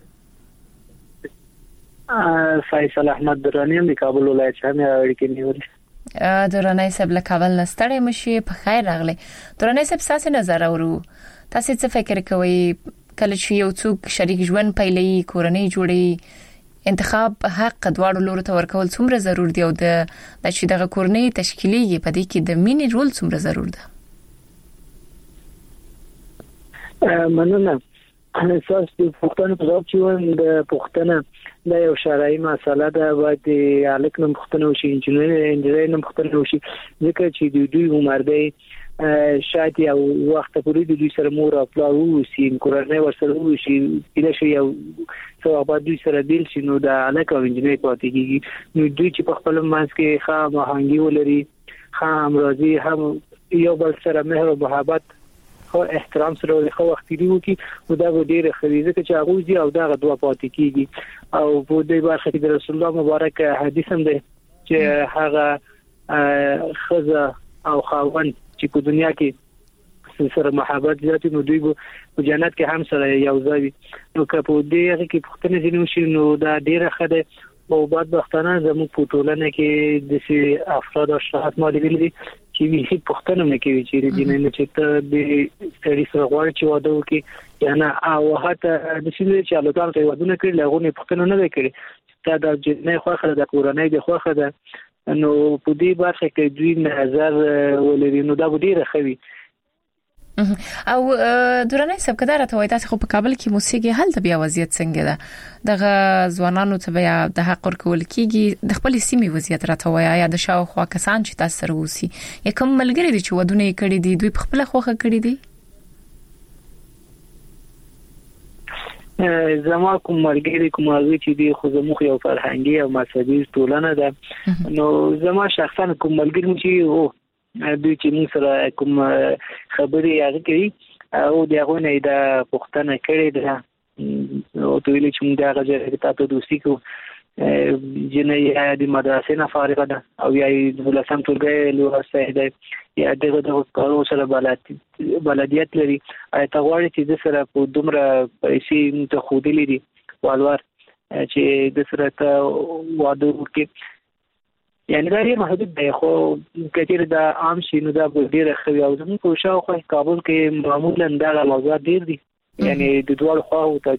فیصل احمد درانی د کابل ولایت څخه اړیکې نیولې درانه صاحب له کابل نستړی مشي په خیر راغلی درانه صاحب تاسو نظر اورو تاسو څه فکر کوئ کله چې یو څوک شریک ژوند پیلې کورنۍ جوړي انتخاب حق دواړو لورو ته ورکول څومره ضرور دی او د چې دغه کورنۍ تشکیلي په دې کې د مینې رول څومره ضرور ده مننه انا اساس د پښتنو په ځواب چې د پښتنه د یو شرعي مسله ده باید الک نو پښتنو شي انجنیر انجنیر نو پښتنو شي ځکه چې د دوی عمر دی شاید یو وخت پورې د دوی سره مور او پلار وسی کورنۍ ورسره وسی کله شي یو څو اباد دوی سره بیل شي نو د الک او انجنیر پاتې کیږي نو دوی چې په خپل منځ کې ښه مهنګي ولري ښه همراضي هم یو بل سره مهر او محبت خو احترام سره خو وخت دی وکي نو دا به ډیره خریزه چې هغه دي او دا غدوا پاتې کیږي او په دې برخه کې د رسول الله مبارک حدیث هم دی چې هغه خزه او خاون چې په دنیا کې سره محبت زیات نو دوی په جنت کې هم سره یو ځای نو که په دې کې پښتنه دي نو شي نو دا ډیره خده او بعد وختانه زموږ په ټولنه کې د سي افراد او شخص مالي دي چې وی پښتنه نه کوي چې د نه چې ته د سړي سره غواړي چې واده وکړي یا نه او هته د سیمې چې الوتان ته ودونه کړي لغونه پښتنه نه کړي تا د جنې خوخه د کورنۍ د خوخه ده نو په دې برخه کې دوی نظر ولري نو دا ډیره خوي او درنه سب کدار ته وای تاسو خو په کابل کې موسیقي هلته بیا وضعیت څنګه ده دغه ځوانانو ته بیا د حق ورکول کیږي د خپل سیمې وضعیت راته وای یا د شاوخوا کسان چې تاسو سره وسی یا کوم ملګری دي چې ودونه کړي دي دوی په خپل خوخه کړي دي زما کوم ملګری کوم هغه چې دی خو زموږ یو فرهنګي او مذهبي ټولنه ده نو زما شخصا کوم ملګری چې او دوی چې موږ سره کوم خبري هغه کوي او دغه نه د پښتنه کړي ده او دوی چې موږ دا غږی تاسو دوستي کو جنې د مدرسې نه فارغه ده او یا د ولسم ټولګي لوسته ده یا دغه د کارو سره بلدیت لري اته غواړي چې د سره په دومره پیسې ته خودلې دي والوار چې د سره ته واده وکړي یعنی دا یې محدود دی خو کثیر د عام شي نو دا ډیره خوي او زموږ په شاوخوا کابل کې معمولا دا موضوع ډیر دي یعنی د دوه خواو ته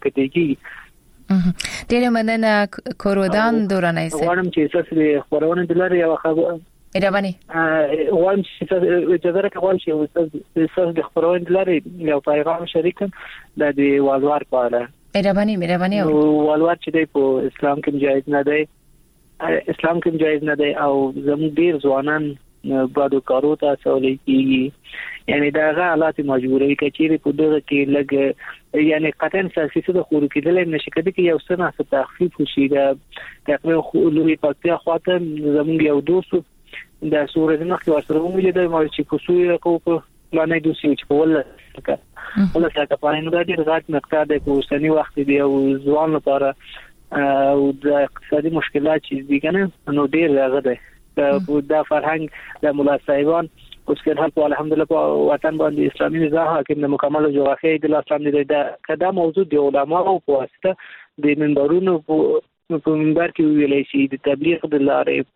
کېږي ډیره مننه کورودان دورانه سي غواړم چې تاسو خبرونه دلاره یو خبر ایرانی غواړم چې تاسو اجازه راکړئ چې تاسو د خبرونه دلاره یو پیغام شریکم د والوار په اړه ایرانی مهرباني او والوار چې په اسلام کې جایز نه دی اسلام کې جایز نه دی او زموږ ډیر ځوانان بادو کارو ته سولې کیږي یعنی دا حالات مجبورې کچېره په دغه کې لګ یعنی قطعا سیاسي د خورو کېدل نشي کېدی کې یو څه نه تخفیف وشي دا تقریبا خولوي پاتې خواته زموږ یو دوست د سورې نه کې ورسره وموږ د مال چې کوسوي کو په پلانې دوی چې په ول ول څنګه په انو د دې غاټ مقدار د کوسنی وخت دی او ځوان لپاره او د اقتصادي مشکلات چې دي کنه نو ډیر راغی دا د فرهنګ د مولا صاحبان اوس کې حالت الحمدلله په وطن باندې اسلامي نظام حاکم د مکمل جغرافیایي د اسلام دی دا کدا موضوع دی علماء او په واسطه د منبرونو په منبر کې ویلای شي د تبلیغ د لارې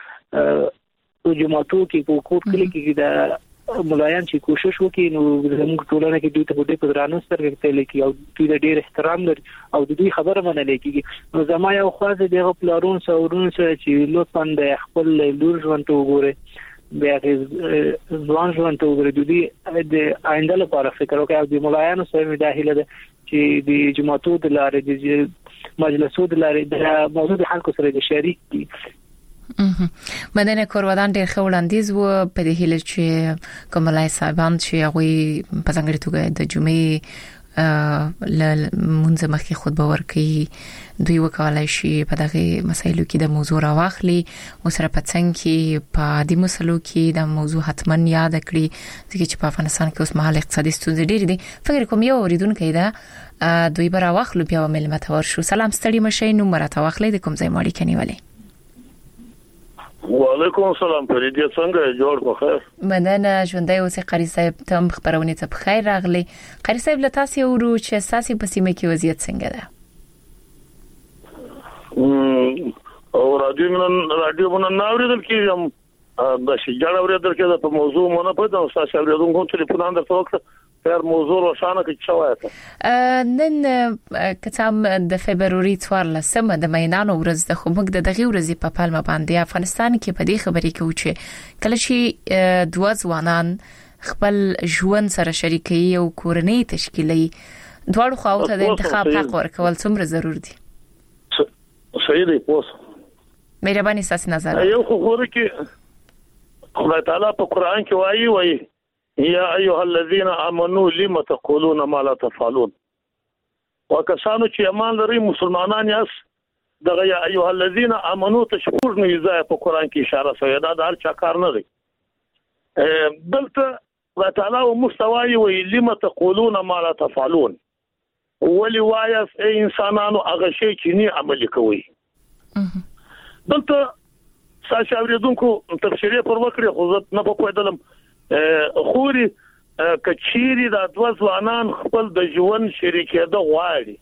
په جماعتو کې په کوټ کې د ملایان چې کوشش وکړي نو زموږ ټولنه کې دوی ته په دې پدرانو سره کې لیکي او دوی د ډېر احترام لري او د دوی خبره منل کېږي نو زما یو خاصه دغه پلارون سورون سره چې لطفا د خپل لور ژوند ته وګوره بیا ځوان ژوند ته وګوره دوی د آینده لپاره فکر وکړي او د ملایانو سره مداخله ده چې د جماعتو د لارې د مجلسو د لارې د موضوع د خلکو سره د شریک دي مدنه کورودان ډېر خوړاندیز و په دې هیله چې کوملای صاحبان چې هغه په څنګه توګه د جمعې ل مونږه مخکې خطبه ورکړي دوی وکولای شي په دغه مسایلو کې د موضوع راوخلي او سره په څنګه کې په دې مسلو کې د موضوع حتما یاد کړی چې په افغانستان کې اوس مهال اقتصادي ستونزې ډېرې دي فکر کوم یو اوریدونکو دا دوی برا واخلو بیا ملمت ورشو سلام ستړي مشه نو مرته واخلې د کوم ځای ماړي کني ولې وعلیکم السلام فريدي څنګه جوړ په خیر مننه ژوندۍ اوسې قاری صاحب تم خبرونه ته بخیر راغلی قاری صاحب له تاسو ورو چې ساسي په سیمه کې وضعیت څنګه ده او رادیو من رادیو من ناوریدل کیږم د شجاع اوریدل کې په موضوع مونږ په تاسو ساسي اوریدونکو ټلیفون اندر توګه پر موضوع روښانه کې شوایته نن کتاب د فبرवरी څوارلسمه د مینانو ورځ د خومګ د دغه ورځې په پالما باندې افغانستان کې په دې خبرې کې و چې کله چې دوه ځوانان خپل ژوند سره شریکي او کورنۍ تشکیلي دواړو خواو ته د انتخاب حق ورکول څومره ضرور دي صحیح دی پوس مهرباني ساس نظر یو خو خو کې خدای تعالی په قران کې وایي وایي یا ایها الذين امنوا لم تقولون ما لا تفعلون وکسانو چې ایمان لري مسلمانان یاس دغه یا ایها الذين امنوا تشکر نه یزای په قران کې اشاره شوی دا د هر چا کار نه دی دلته الله تعالی او مستوای وی لم تقولون ما لا تفعلون ولي وایس ای انسانانو هغه شی چې نه عمل کوي دلته ساشه اوریدونکو تفسیر پر وکړي خو نه په کویدلم خوري کچيري د دوه ځوانان خپل د ژوند شریکېده غواړي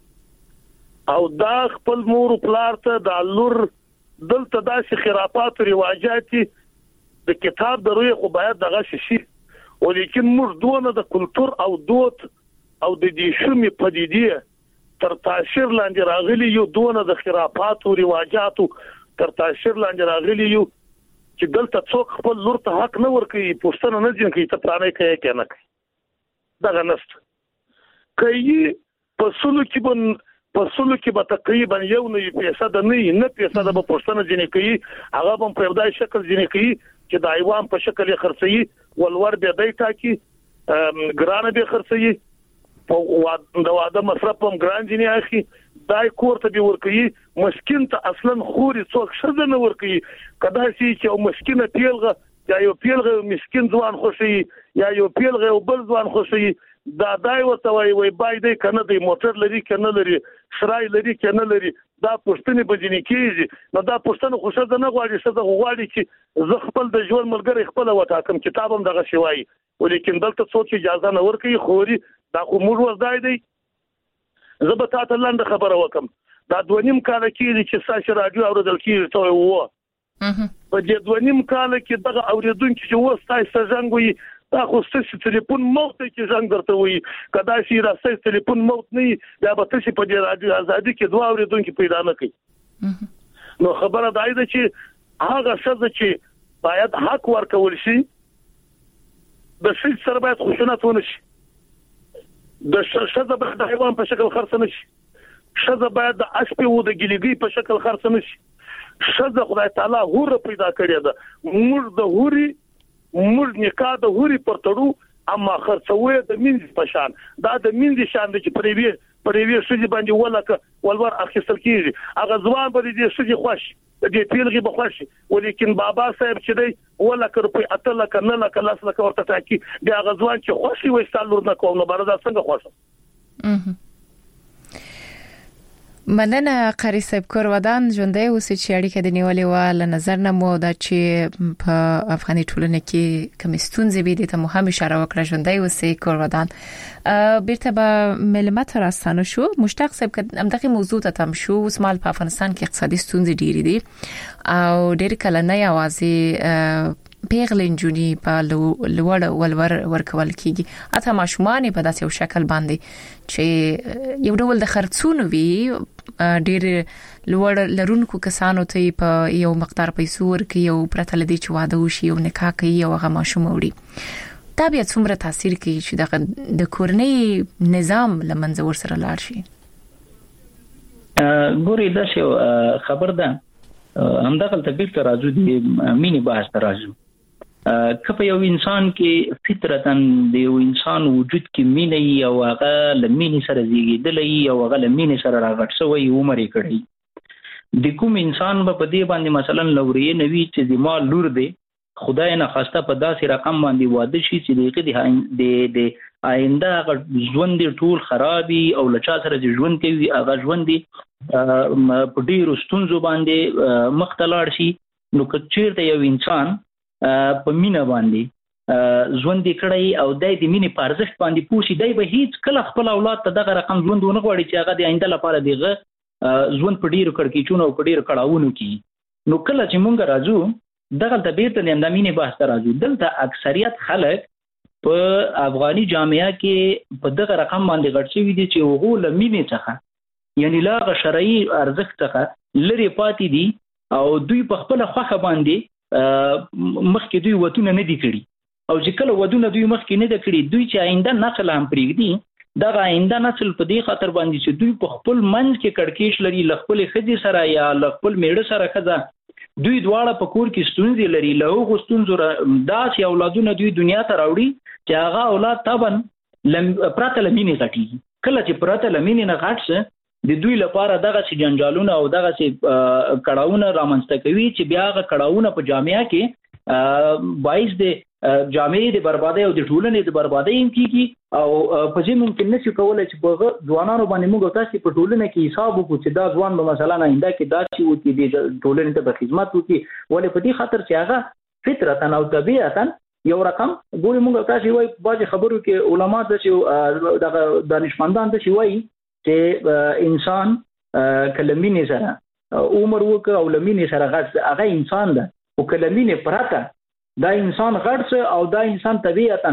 او دا خپل مور پلار ته د لور دلته داسې خرافات او رواجات د کتاب دروي خو باید دغه شي ولیکن موږ دونه د کلچر او دوت او د دې شومې پدیدې تر تاثیر لاندې راغلي یو دونه د خرافات او رواجات تر تاثیر لاندې راغلي یو چې دلته څوک خپل لور ته حق نه ورکوي پښتنه نه ځین کوي ته پلانې کوي کنه کوي دا غنست کوي په سلو کې بن په سلو کې به تقریبا یو نه پیسې د نه نه پیسې د پښتنه ځین کوي هغه په پردای شکل ځین کوي چې د ایوان په شکل یې خرڅي ولور به دای تاکي ګرانه به خرڅي په د واده مصرف هم ګران ځین اخی دای کوړه به ورکوي مسكين ته اصلا خوري څوک شرد نه ورکوي کدا شي چې مسكينه پیلغه یا یو پیلغه مسكين ځوان خوشي یا یو پیلغه بل ځوان خوشي دا دای ورته وای وای بای دی کنه دی موټر لري کنه لري شرای لري کنه لري دا پښتني بجنی کیږي نو دا پښتنه خوشاله نه غواړي څه د غواړي چې زه خپل د ژوند ملګری خپل وټاکم کتابم دغه شوی ولیکن دلته څوک اجازه نه ورکوي خوري دا خو موږ وځای دی زه به تاسو لاندې خبره وکم دا دوه نیم کال کې چې ساشه رادیو اوریدل کیږي ته وو په دې دوه نیم کال کې دغه اوریدونکو چې وستای سجنګوي دا خو ستاسو ټلیفون موت کې څنګه درته وي کدا شي راځي ټلیفون موت نه یا به تاسو په دې رادیو ازادي کې دوه اوریدونکو پیدا نه کوي نو خبره دا ده چې هغه څه چې باید حق ورکول شي د څه سره باید خشونت ونه شي د شزه باید د حیوان په شکل خرڅ نشي شزه باید د اسپي او د ګلیګي په شکل خرڅ نشي شزه خدای تعالی هور پیدا کړی ده موږ د هوري موږ نکاح د هوري پرتړو اما خرڅوي د منځ په شان دا د منځ شان د چې پریوي پریوي شې باندې ولکه ولور اخیستل کیږي هغه ځوان به دې شې خوش دې پیلغي به خوش ولیکن بابا صاحب چې دی ولکه روپی اتل کنه نه کله څه ورته تاکي بیا غزوان چې خوشي وي ستالور نه کوم نو بردا څنګه خوشم مننه قاری صاحب کورودان ژوندۍ اوسې چې اړیکه د نیولې و ل نظر نه مو دا چې په افغاني ټولنه کې کمستون زبیدي ته مهم اشاره وکړه ژوندۍ اوسې کورودان بیرته به ملمت راستانه شو مشتاق صاحب همدغه موضوع ته تم شو اسمال په افغانستان کې اقتصادي ستونزې ډېرې دي او ډېر کله نه یوازې پیغلین جونی په لوړ ولور ورکول کیږي اته ماشومان په داسې یو شکل باندې چې یو ډول د خرڅونو وی ډېر لوړ لرونکو کسانو ته په یو مقدار پیسې ورکي یو پرته لدی چې واده وشي او نکاح کوي او هغه ماشوم وړي دا بیا څومره تاثیر کوي چې د کورنۍ نظام لمنځه ورسره لاړ شي ګوري دا شی خبر ده همدغه تبیر ته راځو د مینې بحث ته راځو. کله یو انسان کې فطرتاً د یو انسان وجود کې مینې او هغه لمینې سره زیږیدلې او هغه لمینې سره راغټ شوی عمر یې کړی د کوم انسان په دې باندې مثلا لوري نوی چې د ما لور دی خدای نه خواسته په داسې رقم باندې واده شي چې د د آینده ژوند ټول خرابي او لچا سره د ژوند کوي هغه ژوند په ډیرو ستونزو باندې مختلار شي. نو کچیرته یو انسان په مینا باندې ژوند کړی او د دې مینې په ارزښت باندې پوښي دی به هیڅ کله خپل اولاد ته دغه رقم ژوند ونه غواړي چې هغه د آینده لپاره دغه ژوند په ډیرو کړکېچونو او په ډیرو کړهونو کې. نو کله چې مونږ راځو دغه ته بیرته د امدامینې بحث ته راځو. دلته اکثریت خلک په افغاني جامعه کې په دغه رقم باندې غټ شوي دي چې هغه له مینې څخه یعنی لا شرعي ارزښت څخه لري پاتې دي او دوی په خپل خوخه باندې مخکې دوی وتونه نه دي کړي او چې کله ودونه دوی مخکې نه دي کړي دوی چې آینده نسل هم پرېږدي دغه آینده نسل په دې خاطر باندې چې دوی په خپل منځ کې کړکېچ لري له خپلې ښځې سره یا له خپل میړه سره ښځه دوی دواړه په کور کې ستونزې لري. له هغو ستونزو داسې اولادونه دوی دنیا ته راوړي چې هغه اولاد طبعا پرته له مینې غټېږي. کله چې پرته له مینې نه غټ شه د دوی لپاره دغسې جنجالونه او دغسې کړاوونه رامنځته کوي چې بیا هغه کړاوونه په جامعه کې باعث د جامعې د بربادۍ او د ټولنې د بربادۍ هم کېږي او په دې ممکن نشي کولی چې په ځوانانو باندې موږ تاسې په ټولنه کې حساب وکړو چې دا ځوان به مثلا آینده کې داسې وکړي د ټولنې ته به خدمت وکړي. ولې په دې خاطر چې هغه فطرتاً او طبیعتاً یو رقم ګورې موږ تاسې وایي په بعضې خبرو کې علما داسې دغه دانشمندان داسې وایي چې انسان که له مینې سره عمر وکړه او له مینې سره غټ هغه انسان ده او که له مینې پرته دا انسان غټ شه او دا انسان طبیعتاً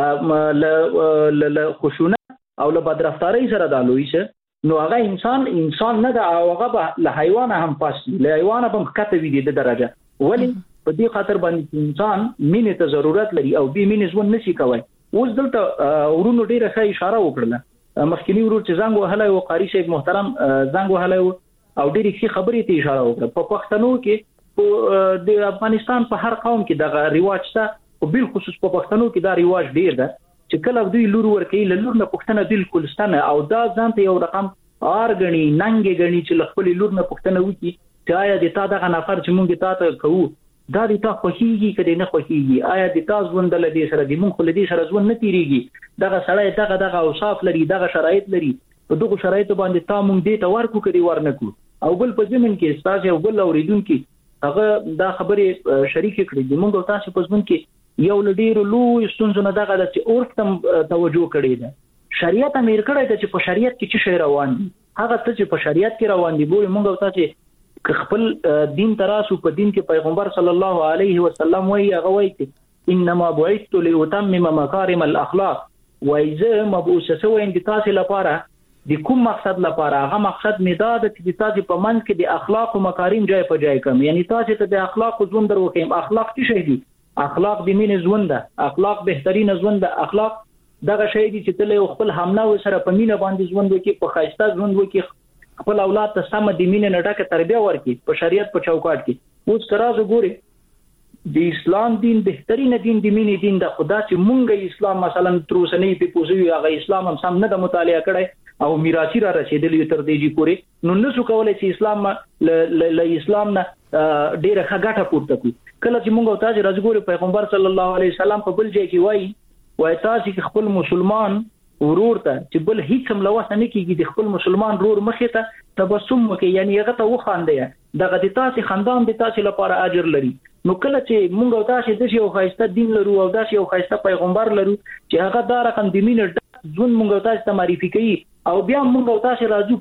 له خشونت او له بدرفتارۍ سره دا لوی شه نو هغه انسان انسان نه ده او هغه به له حیوانه هم پاس له حیوانه به هم ښکته وي د درجه. ولې په دې خاطر باندې انسان مینې ته ضرورت لري او بې مینې ژوند نشي کوی. اوس دلته ورونو ډېره ښه اشاره وکړله. مخکینی ورور چې زنګ وهلی و قاري صاحب محترم زنګ وهلی و او ډېرې ښې خبرې ته اشاره وکړه. په پښتنو کې د افغانستان په هر قوم کې دغه رواج شته او بالخصوص په پښتنو کې دا رواج ډېر ده چې کله دوی لور ورکوي له لور نه پوښتنه بالکل شته نه او دا ځان ته یو رقم آر ګڼي ننګې ګڼي چې له خپلې لور نه پوښتنه وکړي چې آیا د تا دغه نفر چې مونږ تا ته کوو دا د تا خوښېږي که دې نه خوښېږي آیا د تا ژوند له دې سره د مونږ خو له دې سره ژوند نه تېرېږي دغه سړی دغه دغه اوصاف لري دغه شرایط لري په دغو شرایطو باندې تا مونږ دې ته ورکړو که دې ور نه کړو. او بل په ضمن کې ستاسې او بل اورېدونکي هغه دا خبرې شریکې کړي د مونږ او تاسې په ژوند کې یو له ډېرو لویو ستونزو نه دغه ده چې عرف ته توجه کړې ده. شریعت هم هېر کړی ده چې په شریعت کې څه شی روان دي هغه څه چې په شریعت کې روان دي ګورې مونږ او تاسې که خپل دین ته راسو په دین کې پیغمبر صلی الله علیه وسلم وایي هغه وایي چې انما بعثت لاتمم مکارم الاخلاق وایي زه مبعوثه شوی یم د تاسې لپاره د کوم مقصد لپاره هغه مقصد مې دا ده چې د تاسې په منځ کې د اخلاقو مکارم جای په جای کړم یعنی تاسې ته د اخلاقو ژوند در وښیم. اخلاق څه شی دي؟ اخلاق د مینې ژوند ده اخلاق بهترینه ژوند ده. اخلاق دغه شی دي چې ته له خپل همنوع سره په مینه باندې ژوند وکړي په ښایسته ژوند وکړي خپل اولاد ته سمه د مینې نه ډکه تربیه ورکړي په شریعت په چوکاټ کې. اوس که راځو ګورې د اسلام دین بهترینه دین د مینې دین ده خو دا چې مونږ اسلام مثلا تر اوسه نه یې پې پوه شوي هغه اسلام هم سم نه ده مطالعه کړی او میراثي را رسېدلی تر دې جې پورې نو نه شو کولی چې اسلام له اسلام نه ډېره ښه ګټه پورته کړو. کله چې مونږ او تاسې راځو ګورې پیغمبر صلی الله علیه وسلم په بل ځای کې وایي وایي تاسې کې خپل مسلمان ورور ته چې بل هیڅ هم له وسه نه کېږي د خپل مسلمان ورور مخې ته تبسم وکړي یعنی هغه ته وخاندئ دغه د تاسې خندان د تاسې لپاره اجر لري. نو کله چې مونږ او تاسې داسې یو ښایسته دین لرو او داسې یو ښایسته پیغمبر لرو چې هغه دا رقم د مینې ډک ژوند مونږ او تاسې ته معرفي کوي او بیا مونږ او تاسې راځو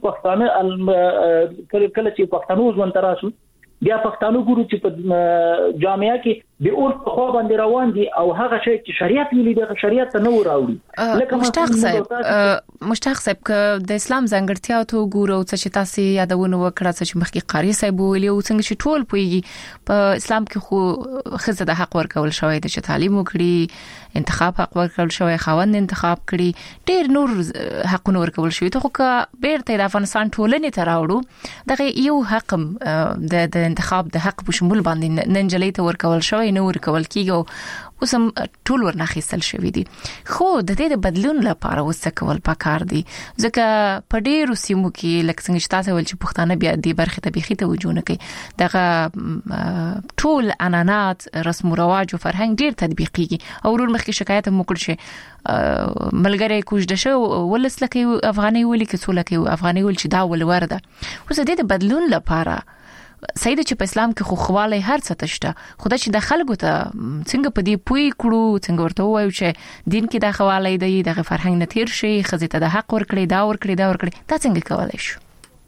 پښتانه کله چې پښتنو ژوند ته راسو بیا پښتانه ګورو چې په جامعه کې د اور په خوا باندې روان دي او هغه شی چې شریعت ویلي د شریعت ته نه وراوړي. لکه مشتاق صاحب مشتاق صاحب ک د اسلام ځانګړتیا ته ګورو چې تاسو یادونه وکړه چې مخکې قاری صاحب ویلي او څنګه چې ټول پويږي په اسلام کې خو خزه د حق ورکول شوی د چې تعلیم وکړي، انتخاب حق ورکول شوی، خاوند انتخاب کړي، ډېر نور حقونه ورکول شوی. ته خو ک بیرته د افغانستان ټولنې ته راوړو دغه یو حق د د انتخاب د حق په شمول باندې ننجلې ته ورکول شوی نه ورکول کیږي. اوس هم ټول ورناخیستل شوی دي. خو د دې د بدلون لپاره وسه کول پکار دي ځکه په ډېرو سیمو کې لکه څنګه چې تاسو ول چې پښتانه بیا د برخه ته بيخي توجه نه کوي. دغه ټول عنعنات رسم او رواج او فرهنګ ډېر تطبیقيږي او ورور مخکې شکایت هم وکړ شي ملګری کوژده شو ولسلکه افغاني ولي کې څولکه افغاني ول چې دا ول ورده. اوس د دې د بدلون لپاره سید چې په اسلام کې خو خواله هر څه تشته، خدای چې د خلکو ته څنګه په دې پوي کړو، څنګه ورته وایو چې دین کې د خواله دی د فرهنګ نتیر شي، خزه ته د حق ورکړي، دا ورکړي دا ورکړي، دا څنګه کولای شو؟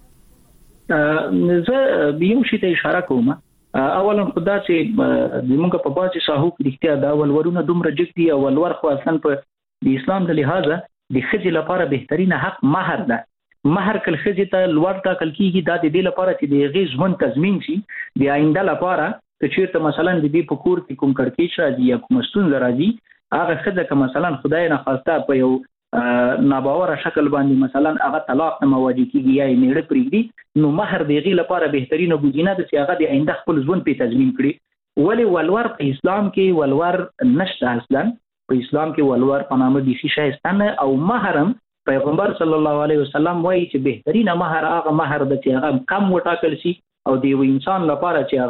زه به یو شی ته اشاره کوم. اولا خدای چې زموږ په باسي ساحو کې اختیار دا ولورونه دومره جدي او ولور خو اصلا په د اسلام د لحاظه د خزه لپاره بهترینه حق مہر ده. مہر کل خزه ته لوړ ټاکل کیږي دا د دې لپاره چې د غي ژوند تضمین شي د آینده لپاره. چې چیرته مثلا د دې په کور کې کوم کړکېچ راځي یا کوم ستون راځي هغه خزه که مثلا خدای نه خواسته په یو ناباوره شکل باندې مثلا هغه طلاق نه مواجه کیږي یا یې میړه پرېږدي نو مہر د غي لپاره بهترینه ګزینه ده چې هغه د آینده خپل ژوند په تضمین کړي. ولی ولور په اسلام کې ولور نشته اصلا. په اسلام کې ولور په نامه د شي شایستانه او مہرم پیغمبر صلی الله علیه وسلم وایي چې بهترینه مہر هغه مہر د چې هغه کم وټاکل شي او د یو انسان لپاره چې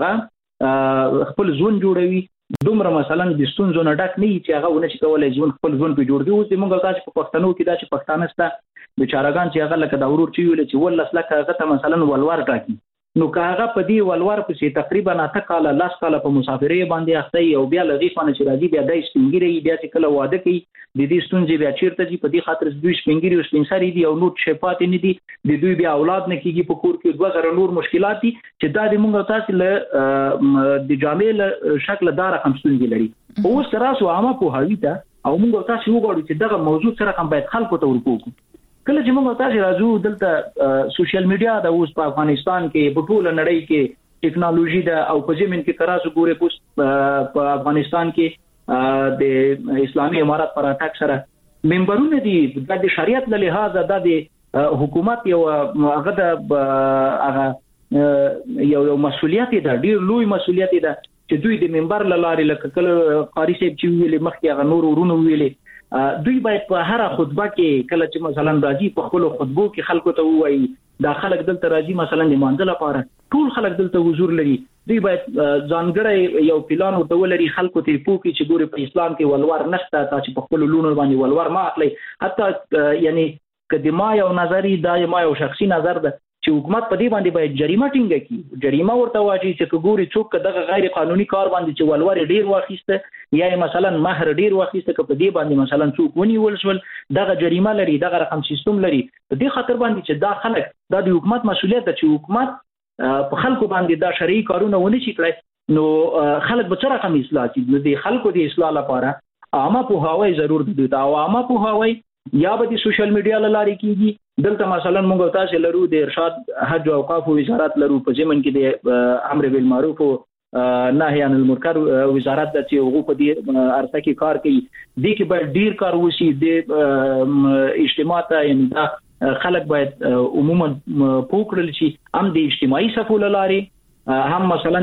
هغه خپل ژوند جوړوي دومره مثلا د ستونزو نه ډک نه چې هغه ونه شي کولای ژوند خپل ژوند په جوړ کړي. اوس موږ تاسو په پښتنو کې دا چې پښتانه ستا د چارګان چې هغه لکه دا ورور چې ویل چې ولس لکه هغه ته مثلا ولور ټاکي نو که هغه په دې ولور په تقریبا اته کاله لاس کاله په مسافرۍ باندې اخته او بیا لږی فانه چې راځي بیا د سپینګری بیا چې کله واده کوي د دې ستونزې بیا چیرته چې په دې خاطر دوی سپینګری او سپینسری دي او نور شفات نه دي د دوی بیا اولاد نه کیږي په کور کې دوه غره نور مشکلات دي چې دا د موږ تاسو له د جامع شکل دار رقم ستونزې لري. اوس تراسو عامه په هوی ته او موږ تاسو وګورئ چې دغه موضوع سره هم باید خلکو ته ورکوو. کله چې موږ تاسو راځو دلته سوشل میډیا د اوس په افغانستان کې په ټوله نړۍ کې ټیکنالوژي ده او په زمين کې تراسو ګوره پوس په افغانستان کې د اسلامي امارات پر اتاک سره منبرونه دي د شریعت له لحاظه د حکومت یو هغه د هغه یو یو مسولیت ده ډیر لوی مسولیت ده چې دوی د منبر لاره لکه کله قاری صاحب چې ویلي مخکې هغه نور ورونه ویلي دوی باید په هر خطبه کې کله چې مثلا راځي په خپل خطبو کې خلکو ته وایي دا خلک دلته راځي مثلا د مانځل لپاره ټول خلک دلته حضور لري. دوی باید ځانګړی یو پلان ورته ولري خلکو ته پوکي چې ګوري په اسلام کې ولور نشته تاسو په خپل لونو باندې ولور ما اخلي. حتی یعنی کدما یو نظری دا ما یو شخصي نظر ده چې حکومت په دې باندې باید جریمه ټینګه کړي. جریمه ورته واچي چې ګوري څوک دغه غیر قانوني کار باندې چې ولور ډیر واخیسته یا مثلا مہر ډیر واخیسته که په دې باندې مثلا څوک ونی ولسول دغه جریمه لري دغه رقم سیستم لري. په دې خاطر باندې چې دا خلک دا د حکومت مسولیت ده چې حکومت په خلکو باندې دا شرعي کارونه ونی شي کړی نو خلک به څه رقم اصلاح شي. د خلکو د اصلاح لپاره عامه پوهاوی ضرور دی. دا عامه پوهاوی یا به د سوشل میډیا لاري کیږي. دلته مثلا موږ تاسو لرو د ارشاد حج او اوقاف وزارت لرو په ضمن کې د امر بالمعروف او نهي عن المنکر وزارت د چې هغه په دې ارته کې کار کوي. د کې به ډیر کار وشي د اجتماع ته یعنی دا خلک باید عموما پوکړل شي هم د اجتماعي صفو لاري هم مثلا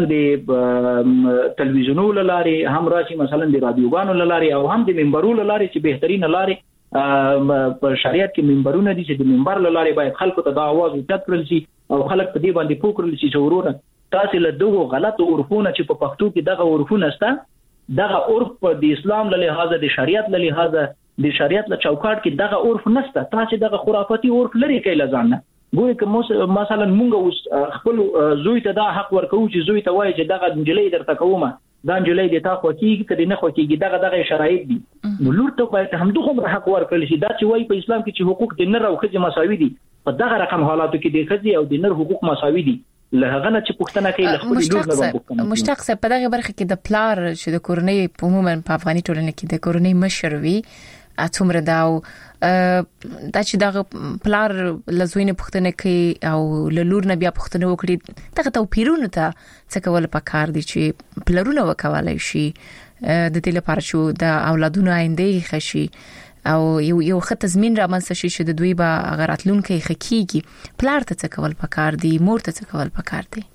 د تلویزیونونو لاري هم راشي مثلا د رادیوګانو لاري او هم د منبرونو لاري چې بهترین لاري په شریعت کې منبرونه دي چې د منبر لاري باید خلکو ته دا आवाज اوچت کړل شي او خلک په دې باندې پوکړل شي چې ورونه تاسو له دغه غلطو عرفونو چې په پښتو کې دغه عرفونه سته دغه عرف د اسلام له لحاظه د شریعت له لحاظه د شریعت له چوکاټ کې دغه عرف نشته. تاسو دغه خرافاتي عرف لري کې لزان نه ګوري که مثلا مونږ اوس خپل زوی ته دا حق ورکو چې زوی ته وایي چې دغه انجلۍ درته کومه دا انجلۍ د تا خو کېږي کدي نه خو کېږي دغه دغه شرایط دي نو لور ته باید هم دغه حق ورکړل شي. دا چې وایي په اسلام کې چې حقوق د نر او ښځې مساوي دي په دغه رقم حالاتو کې د ښځې او د نر حقوق مساوي دي له هغه نه چې پښتنه کوي له خپل لور نه پښتنه. مشتاق صاحب په دغه برخه کې د پلار چې د کورنۍ په عموما په افغاني ټولنه کې د کورنۍ مشر وي اتمره داو دا چې دغه پلار لزوینه پښتنه کوي او له لور نه بیا پښتنه وکړي دغه توپیرونه ته څه کول پکار دي چې پلرونه وکولای شي د دې لپاره چې د اولادونو آینده خشي او یو یو خط تضمین را منځ شي چې د دوی به غراتلونکو خکېږي پلار ته څه کول پکار دي مور ته څه کول پکار دي.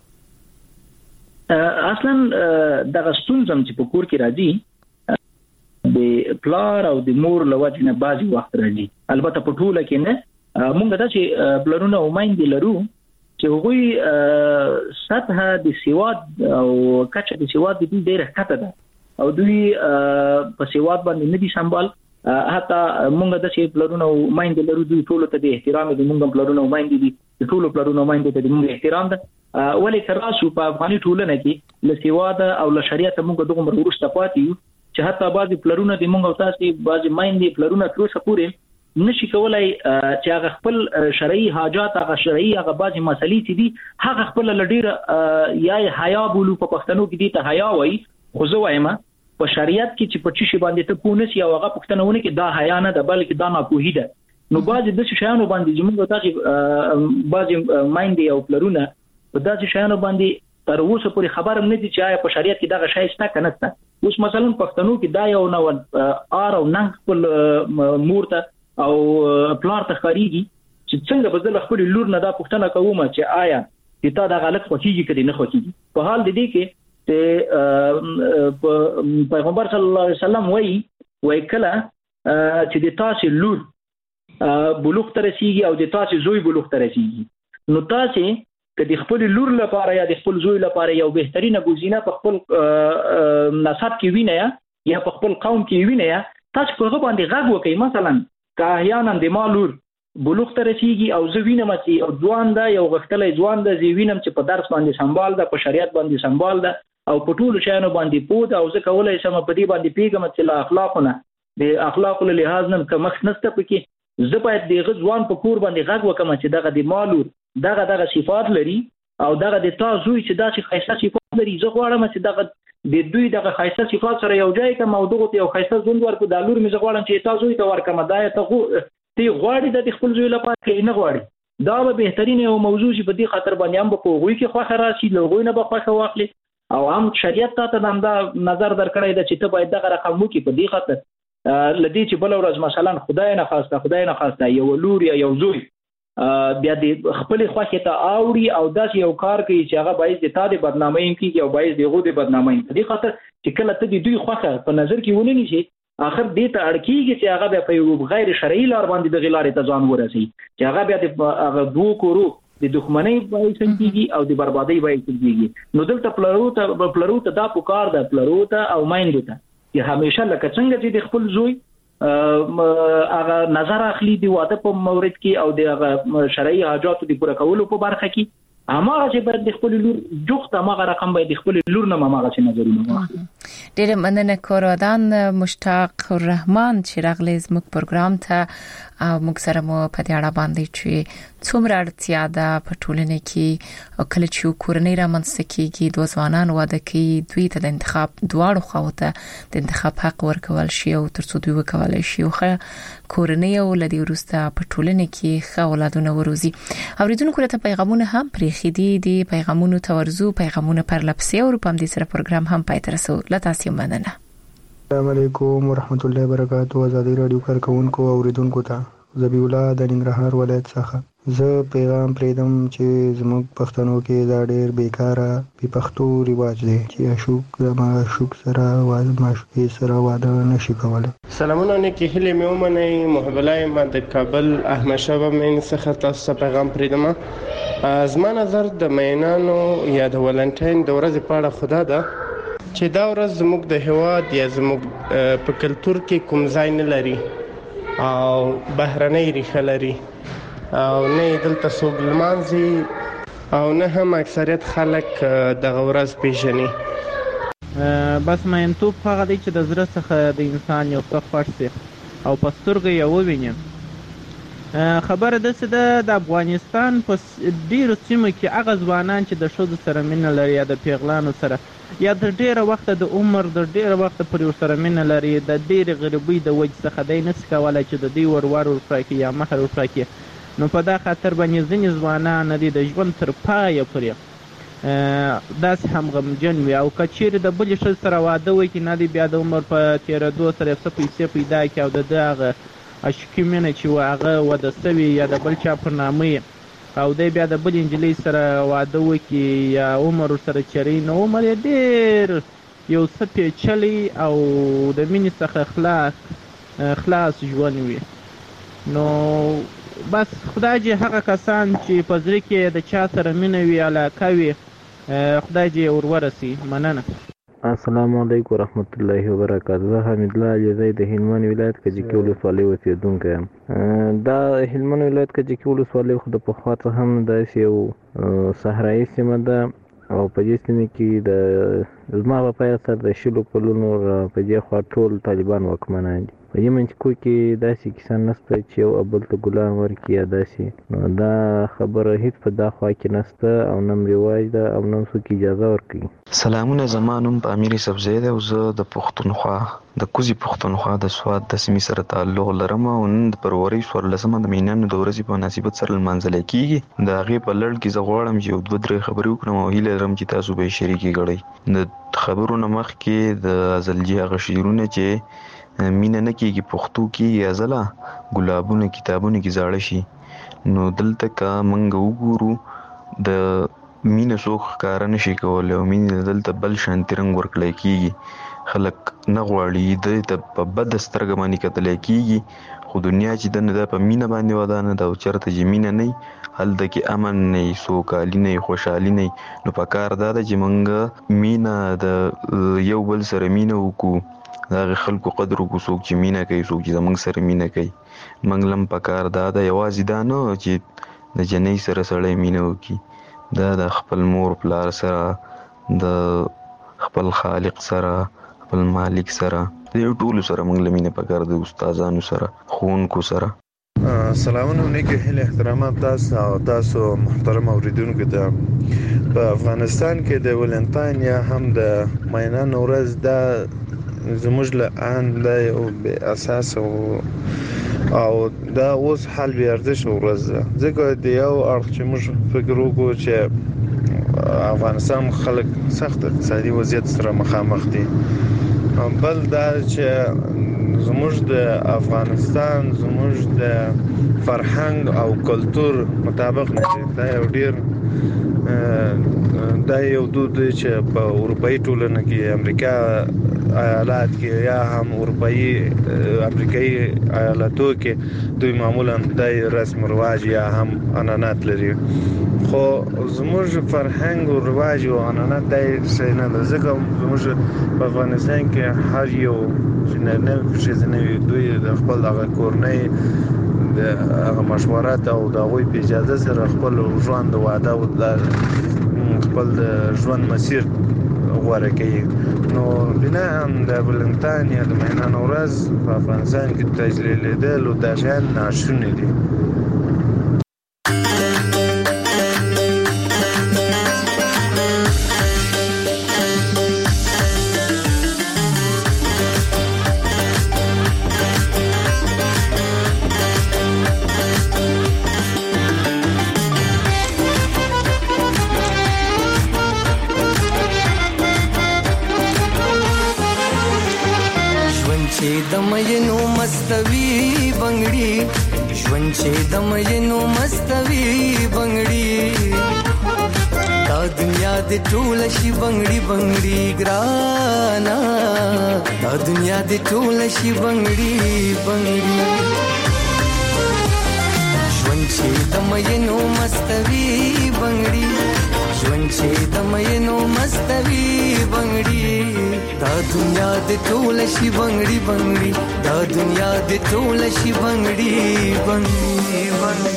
اصلا دغه ستونزم چې په کور کې راځي د پلار او د مور لوجه نه بازي وخت راځي البته په ټوله کې نه مونږ دا چې پلرونه او مایندې لرو چې هغوی سطح د سواد او کچه د سواد د ډیره کته ده او دوی په سواد باندې نه دي سمبال حتی مونږ د چې پلرونه او مایندې لرو دوی ټول ته د احترام د مونږ پلرونه او مایندې دي ټول پلرونه او مایندې ته د مونږ احترام ده ولې کراسو په افغاني ټولنه کې له سواد او له شریعت مونږ دغه عمر ورسته پاتې یو چې حتی بعضي پلرونه د مونږ او تاسو بعضي مایندې پلرونه تر څو پورې نشي کولای چې هغه خپل شرعي حاجات هغه شرعي هغه بعضي مسلې چې دي هغه خپل لډیر یا حیا بولو په پښتنو کې دي ته حیا وای خو زه وایم په شریعت کې چې په چی شي باندې ته پونس یا هغه پښتنونه کې دا حیا نه ده بلکې دا ناپوهی ده نو بعضی د شیانو باندې چې موږ تاسو بعضی مایندې او پلرونه په داسې شیانو باندې تر اوسه پورې خبر هم نه دي چې آیا په شریعت کې دا شی شته کنه ست اوس مثلا پښتنو کې دا یو نو ار او ننګ خپل مور ته او پلار ته خاريږي چې څنګه بدل خپل لور نه دا پښتنه کومه چې آیا چې تا دا غلط خوږي کړي نه خوږي په حال د دې کې ته پیغمبر صلی الله علیه وسلم وایي وای کله چې د تاسو لور بلوغ ته رسیږي او د تاسو زوی بلوغ ته رسیږي نو تاسو کدي خپل لور لپاره یا د خپل زوی لپاره یو بهترینه ګزینه په خپل نسب کې وینئ یا په خپل قوم کې وینئ تاسو په هغه باندې غږ وکړئ مثلا که احیانا د مالور بلوغ ته رسیږي او زه وینم چې او ځوان ده یو غختلې ځوان ده زه وینم چې په درس باندې سنبال ده په شریعت باندې سنبال ده او په ټولو شیانو باندې پوه او زه کولای شم په دې باندې پیغام چې له اخلاقونه د اخلاق له لحاظ نه کمخ نسته پکې زه باید د غځوان په کور باندې غږ وکم چې دغه د مالور دغه دغه صفات لري او دغه د تاسو چې داسې خاصه صفات لري زه غواړم چې دغه د دوی دغه خاصه صفات سره یو ځای کوم او دغه یو خاصه ژوند ورکو د لور مې زه غواړم چې تاسو ته ورکم دا ته تی غواړي د خپل زوی لپاره کې نه غواړي دا به بهترینه او موضوع چې په دې خاطر باندې هم په غوي کې خوخه راشي لوګوي نه به خوخه واخلي او هم شریعت ته د دا نظر درکړی د چې ته باید دغه رقم وکي په دې خاطر لدی چې بل ورځ مثلا خدای نه خواسته خدای نه خواسته یو لور یا یو زوی بیا د خپل خوخه ته اوړي او داس یو کار کوي چې هغه باید د تا د بدنامۍ کې او باید دغه د بدنامۍ په دې خاطر چې کله ته د دوی خوخه په نظر کې ونی شي اخر دې ته اړکیږي چې هغه بیا په یو غیر شرعي لار باندې د غلارې ته ځان ورسي چې هغه بیا د هغه دوه کورو د دښمنۍ باعث کیږي او د بربادۍ باعث کیږي نو دلته پلرو ته پلرو ته دا پکار ده پلرو ته او مایندو ته چې همیشه لکه څنګه چې د خپل زوی هغه نظر اخلي د واده په مورد کې او د هغه شرعي حاجاتو د پوره کولو په برخه کې هغه چې باید د خپل لور جوخت هغه رقم باید د خپل لور نه هغه څه نظرونه واخلي. ډېر مننه کورودان مشتاق الرحمن چې راغلی زموږ پروګرام ته او موږ سره مو په دې اړه باندې چې څومره اړتیا ده په ټولنه کې او کله چې کورنۍ رامنځته کیږي دوه ځوانان واده کوي دوی ته د انتخاب دواړو خواته د انتخاب حق ورکول شي او ترڅو دوی وکولای شي خو کورنۍ او لدی ورسته په ټولنه کې ښه اولادونه وروزي. اوریدونکو ته پیغامونه هم پرې خېدي دي پیغامونو تورزو پیغامونه پر لپسې او په دې سره پروګرام هم پای ته رسو. لتاسو مننه. السلام علیکم ورحمت الله وبرکاتہ. آزادی رادیو کارکونکو اوریدونکو ته زبی الله د ننګرهار ولایت څخه زه پیغام پریدم چې زموږ پښتنو کې دا ډېر بیکاره په پښتو ریواج دی چې اشوک ما اشوک سره واده ماشوي سره واده نشي کولای. سلامونه نیکی هلی مې ومنئ محب الله ما د کابل احمد شاه من څخه تاسو پیغام پریدم. زما نظر د مینانو یا د ولنټاین د ورځې په اړه خدا ده چې دا ورځ زموږ د هواد یا زموږ په کلچر کې کوم ځای نه لري او بهرنۍ ریښه لري او نه دلته څوک لمانځي او نه هم اکثریت خلک دغه ورځ پیژني. بس مینتوب هغه دی چې د زړه څخه د انسان یو څه خوښ شي او په سترګو یې وویني خبره داسې ده د افغانستان په ډیرو سیمو کې هغه ځوانان چې د ښځو سره مینه لري یا د پیغلانو سره یا د ډیره وخته د عمر د ډیره وخته پورې ورسره مینه لري د ډیرې غریبۍ د وجې څخه دی نشي کولی چې د دوی ورور ورکړی کړي یا مهر ورکړی کړي. نو په دا خاطر باندې ځینې ځوانان د ژوند تر پایه پورې داسې هم غمجن وي او که چیرې د بلې ښځې سره واده وکړي نه دی بیا د عمر په تېرېدو سره یو څه پیسې پیدا کړي او د ده هغه عشقي مینه چې وه هغه وده سوي یا د بل چا پر نامه او دی بیا د بلې نجلۍ سره واده وکړي یا عمر ورسره چری نو عمر یې ډېر یو څه پیچلی او د مینې څخه خلاص خلاص ژوند وي. نو بس خدای دې هغه کسان چې په زړه کې د چا سره مینه وي علاقه وي خدای دې ور ورسي. مننه. السلام علیکم ورحمت الله وبرکاته. زه حمید الله علیزی د هلمند ولایت کجکي ولسوالۍ اوسېدونکی یم. دا هلمند ولایت کجکي ولسوالۍ خو د پخوا څخه هم داسې یو صحرایي سیمه ده او په دې سیمه کې د زما په پای سره د شلو کلونو په دې خوا ټول طالبان واکمنان دي. په دې منطقو کې داسې کیسه نشته چې یو بل ته ګلان ورکړي یا داسې. نو دا خبره هېڅ په دا خوا کې نشته او نه هم رواج ده او نه هم څوک اجازه ورکوي. سلامونه، زما نوم امیر یوسفزی دی او زه د پښتونخوا د کوزي پښتونخوا د سوات د سیمې سره تعلق لرم او نن د فروری څوارلسمه د مینانو د ورځې په مناسبت سره لمانځل کېږي. د هغې په لړ کې زه غواړم چې یو دوه درې خبرې وکړم او هیله لرم چې تاسو به یې شریکې کړئ. د خبرو نه مخکې د ازلجي هغه شعرونه چې مینه نه کېږي پښتو کې یا ځله ګلابونه کتابونه کې زاړه شي، نو دلته که موږ وګورو د مینه څوک ښکاره نشي کولی او مینې دلته بل شانتي رنګ ورکړی کېږي. خلک نه غواړي دې ته په بده سترګه باندې کتلی کېږي، خو دنیا چې ده نه ده په مینه باندې ودانه ده او چېرته چې مینه نه وي هلته کې امن نه وي، سوکالي نه وي، خوشحالي نه وي. نو په کار دا ده چې موږ مینه د یو بل سره مینه وکړو، د هغې خلکو قدر وکړو څوک چې مینه کوي، څوک چې زموږ سره مینه کوي. موږ لم په کار دا ده یوازې دا نه چې د جنۍ سره سړی مینه وکړي، دا د خپل مور پلار سره، د خپل خالق سره، خپل مالک سره، د یو ټولو سره موږ له مینه په کار د استادانو سره، ښوونکو سره. سلامونه نیکې هیلې احترامات تاسو او تاسو محترم اوریدونکو ته. په افغانستان کې د ولنټاین یا هم د مینانو ورځ دا زموږ له ان دا یو بې اساس او دا اوس حال بې ارزښت ورځ ده، ځکه د یو اړخ چې موږ فکر وکړو چې افغانستان خلک سخت اقتصادي وضعیت سره مخامخ دي، بل دا چې زموږ د افغانستان زموږ د فرهنګ او کلتور مطابق نه دي. دا یو ډیر دا یو دود دی چې په اروپایي ټولنه کې امریکا ایالات کې یا هم اروپایي امریکایي ایالاتو کې دوی معمولا د رسم رواج یا هم عنعنات لري، خو زموږ فرهنګ او رواج او عنعنات دا څه نه ده. ځکه زموږ په افغانستان کې هر یو چې نه ښځینه وي دوی د خپل هغه کورنۍ د هغه مشورات او د هغوی په اجازه سره خپل ژوند د واده او خپل د ژوند مسیر غوره کوي. نو بنا هم د ولنټاین یا د مینانو ورځ په افغانستان کې تجلیلیدل او دا شیان ناشوني دي. दमयनो मस्तवी बंगड़ी ژوند چې دمयनो मस्तवी बंगड़ी دا دنیا د ټول شي بنگړي بنگړي ګرانا دا دنیا د ټول شي بنگړي بنگړي ژوند چې دمينو مستوي بنگړي ژوند چې دمينو مستوي بنگړي دا دنیا د ټول شي بنگړي بنگړي دا دنیا د ټول شي بنگړي بنگړي بنگړي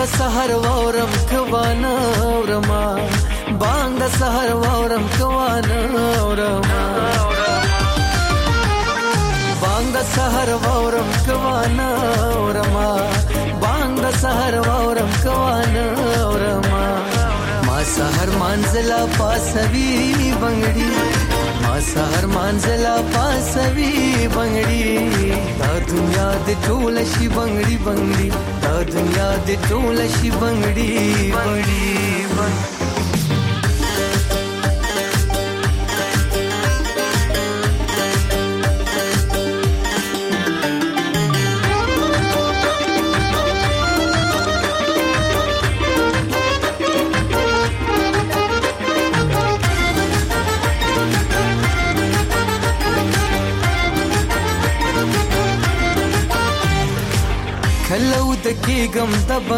سحر وورم کوانا ورما بانګ د سحر وورم کوانا ورما بانګ د سحر وورم کوانا ورما بانګ د سحر وورم کوانا ورما ما سحر منزلا پاسوي بنگړي ما سحر منزلا پاسوي بنگړي دا دنیا د ټول شي بنگړي بنگړي دا دنیا د ټول شي بنگړي بنگړي کلو د کېګم د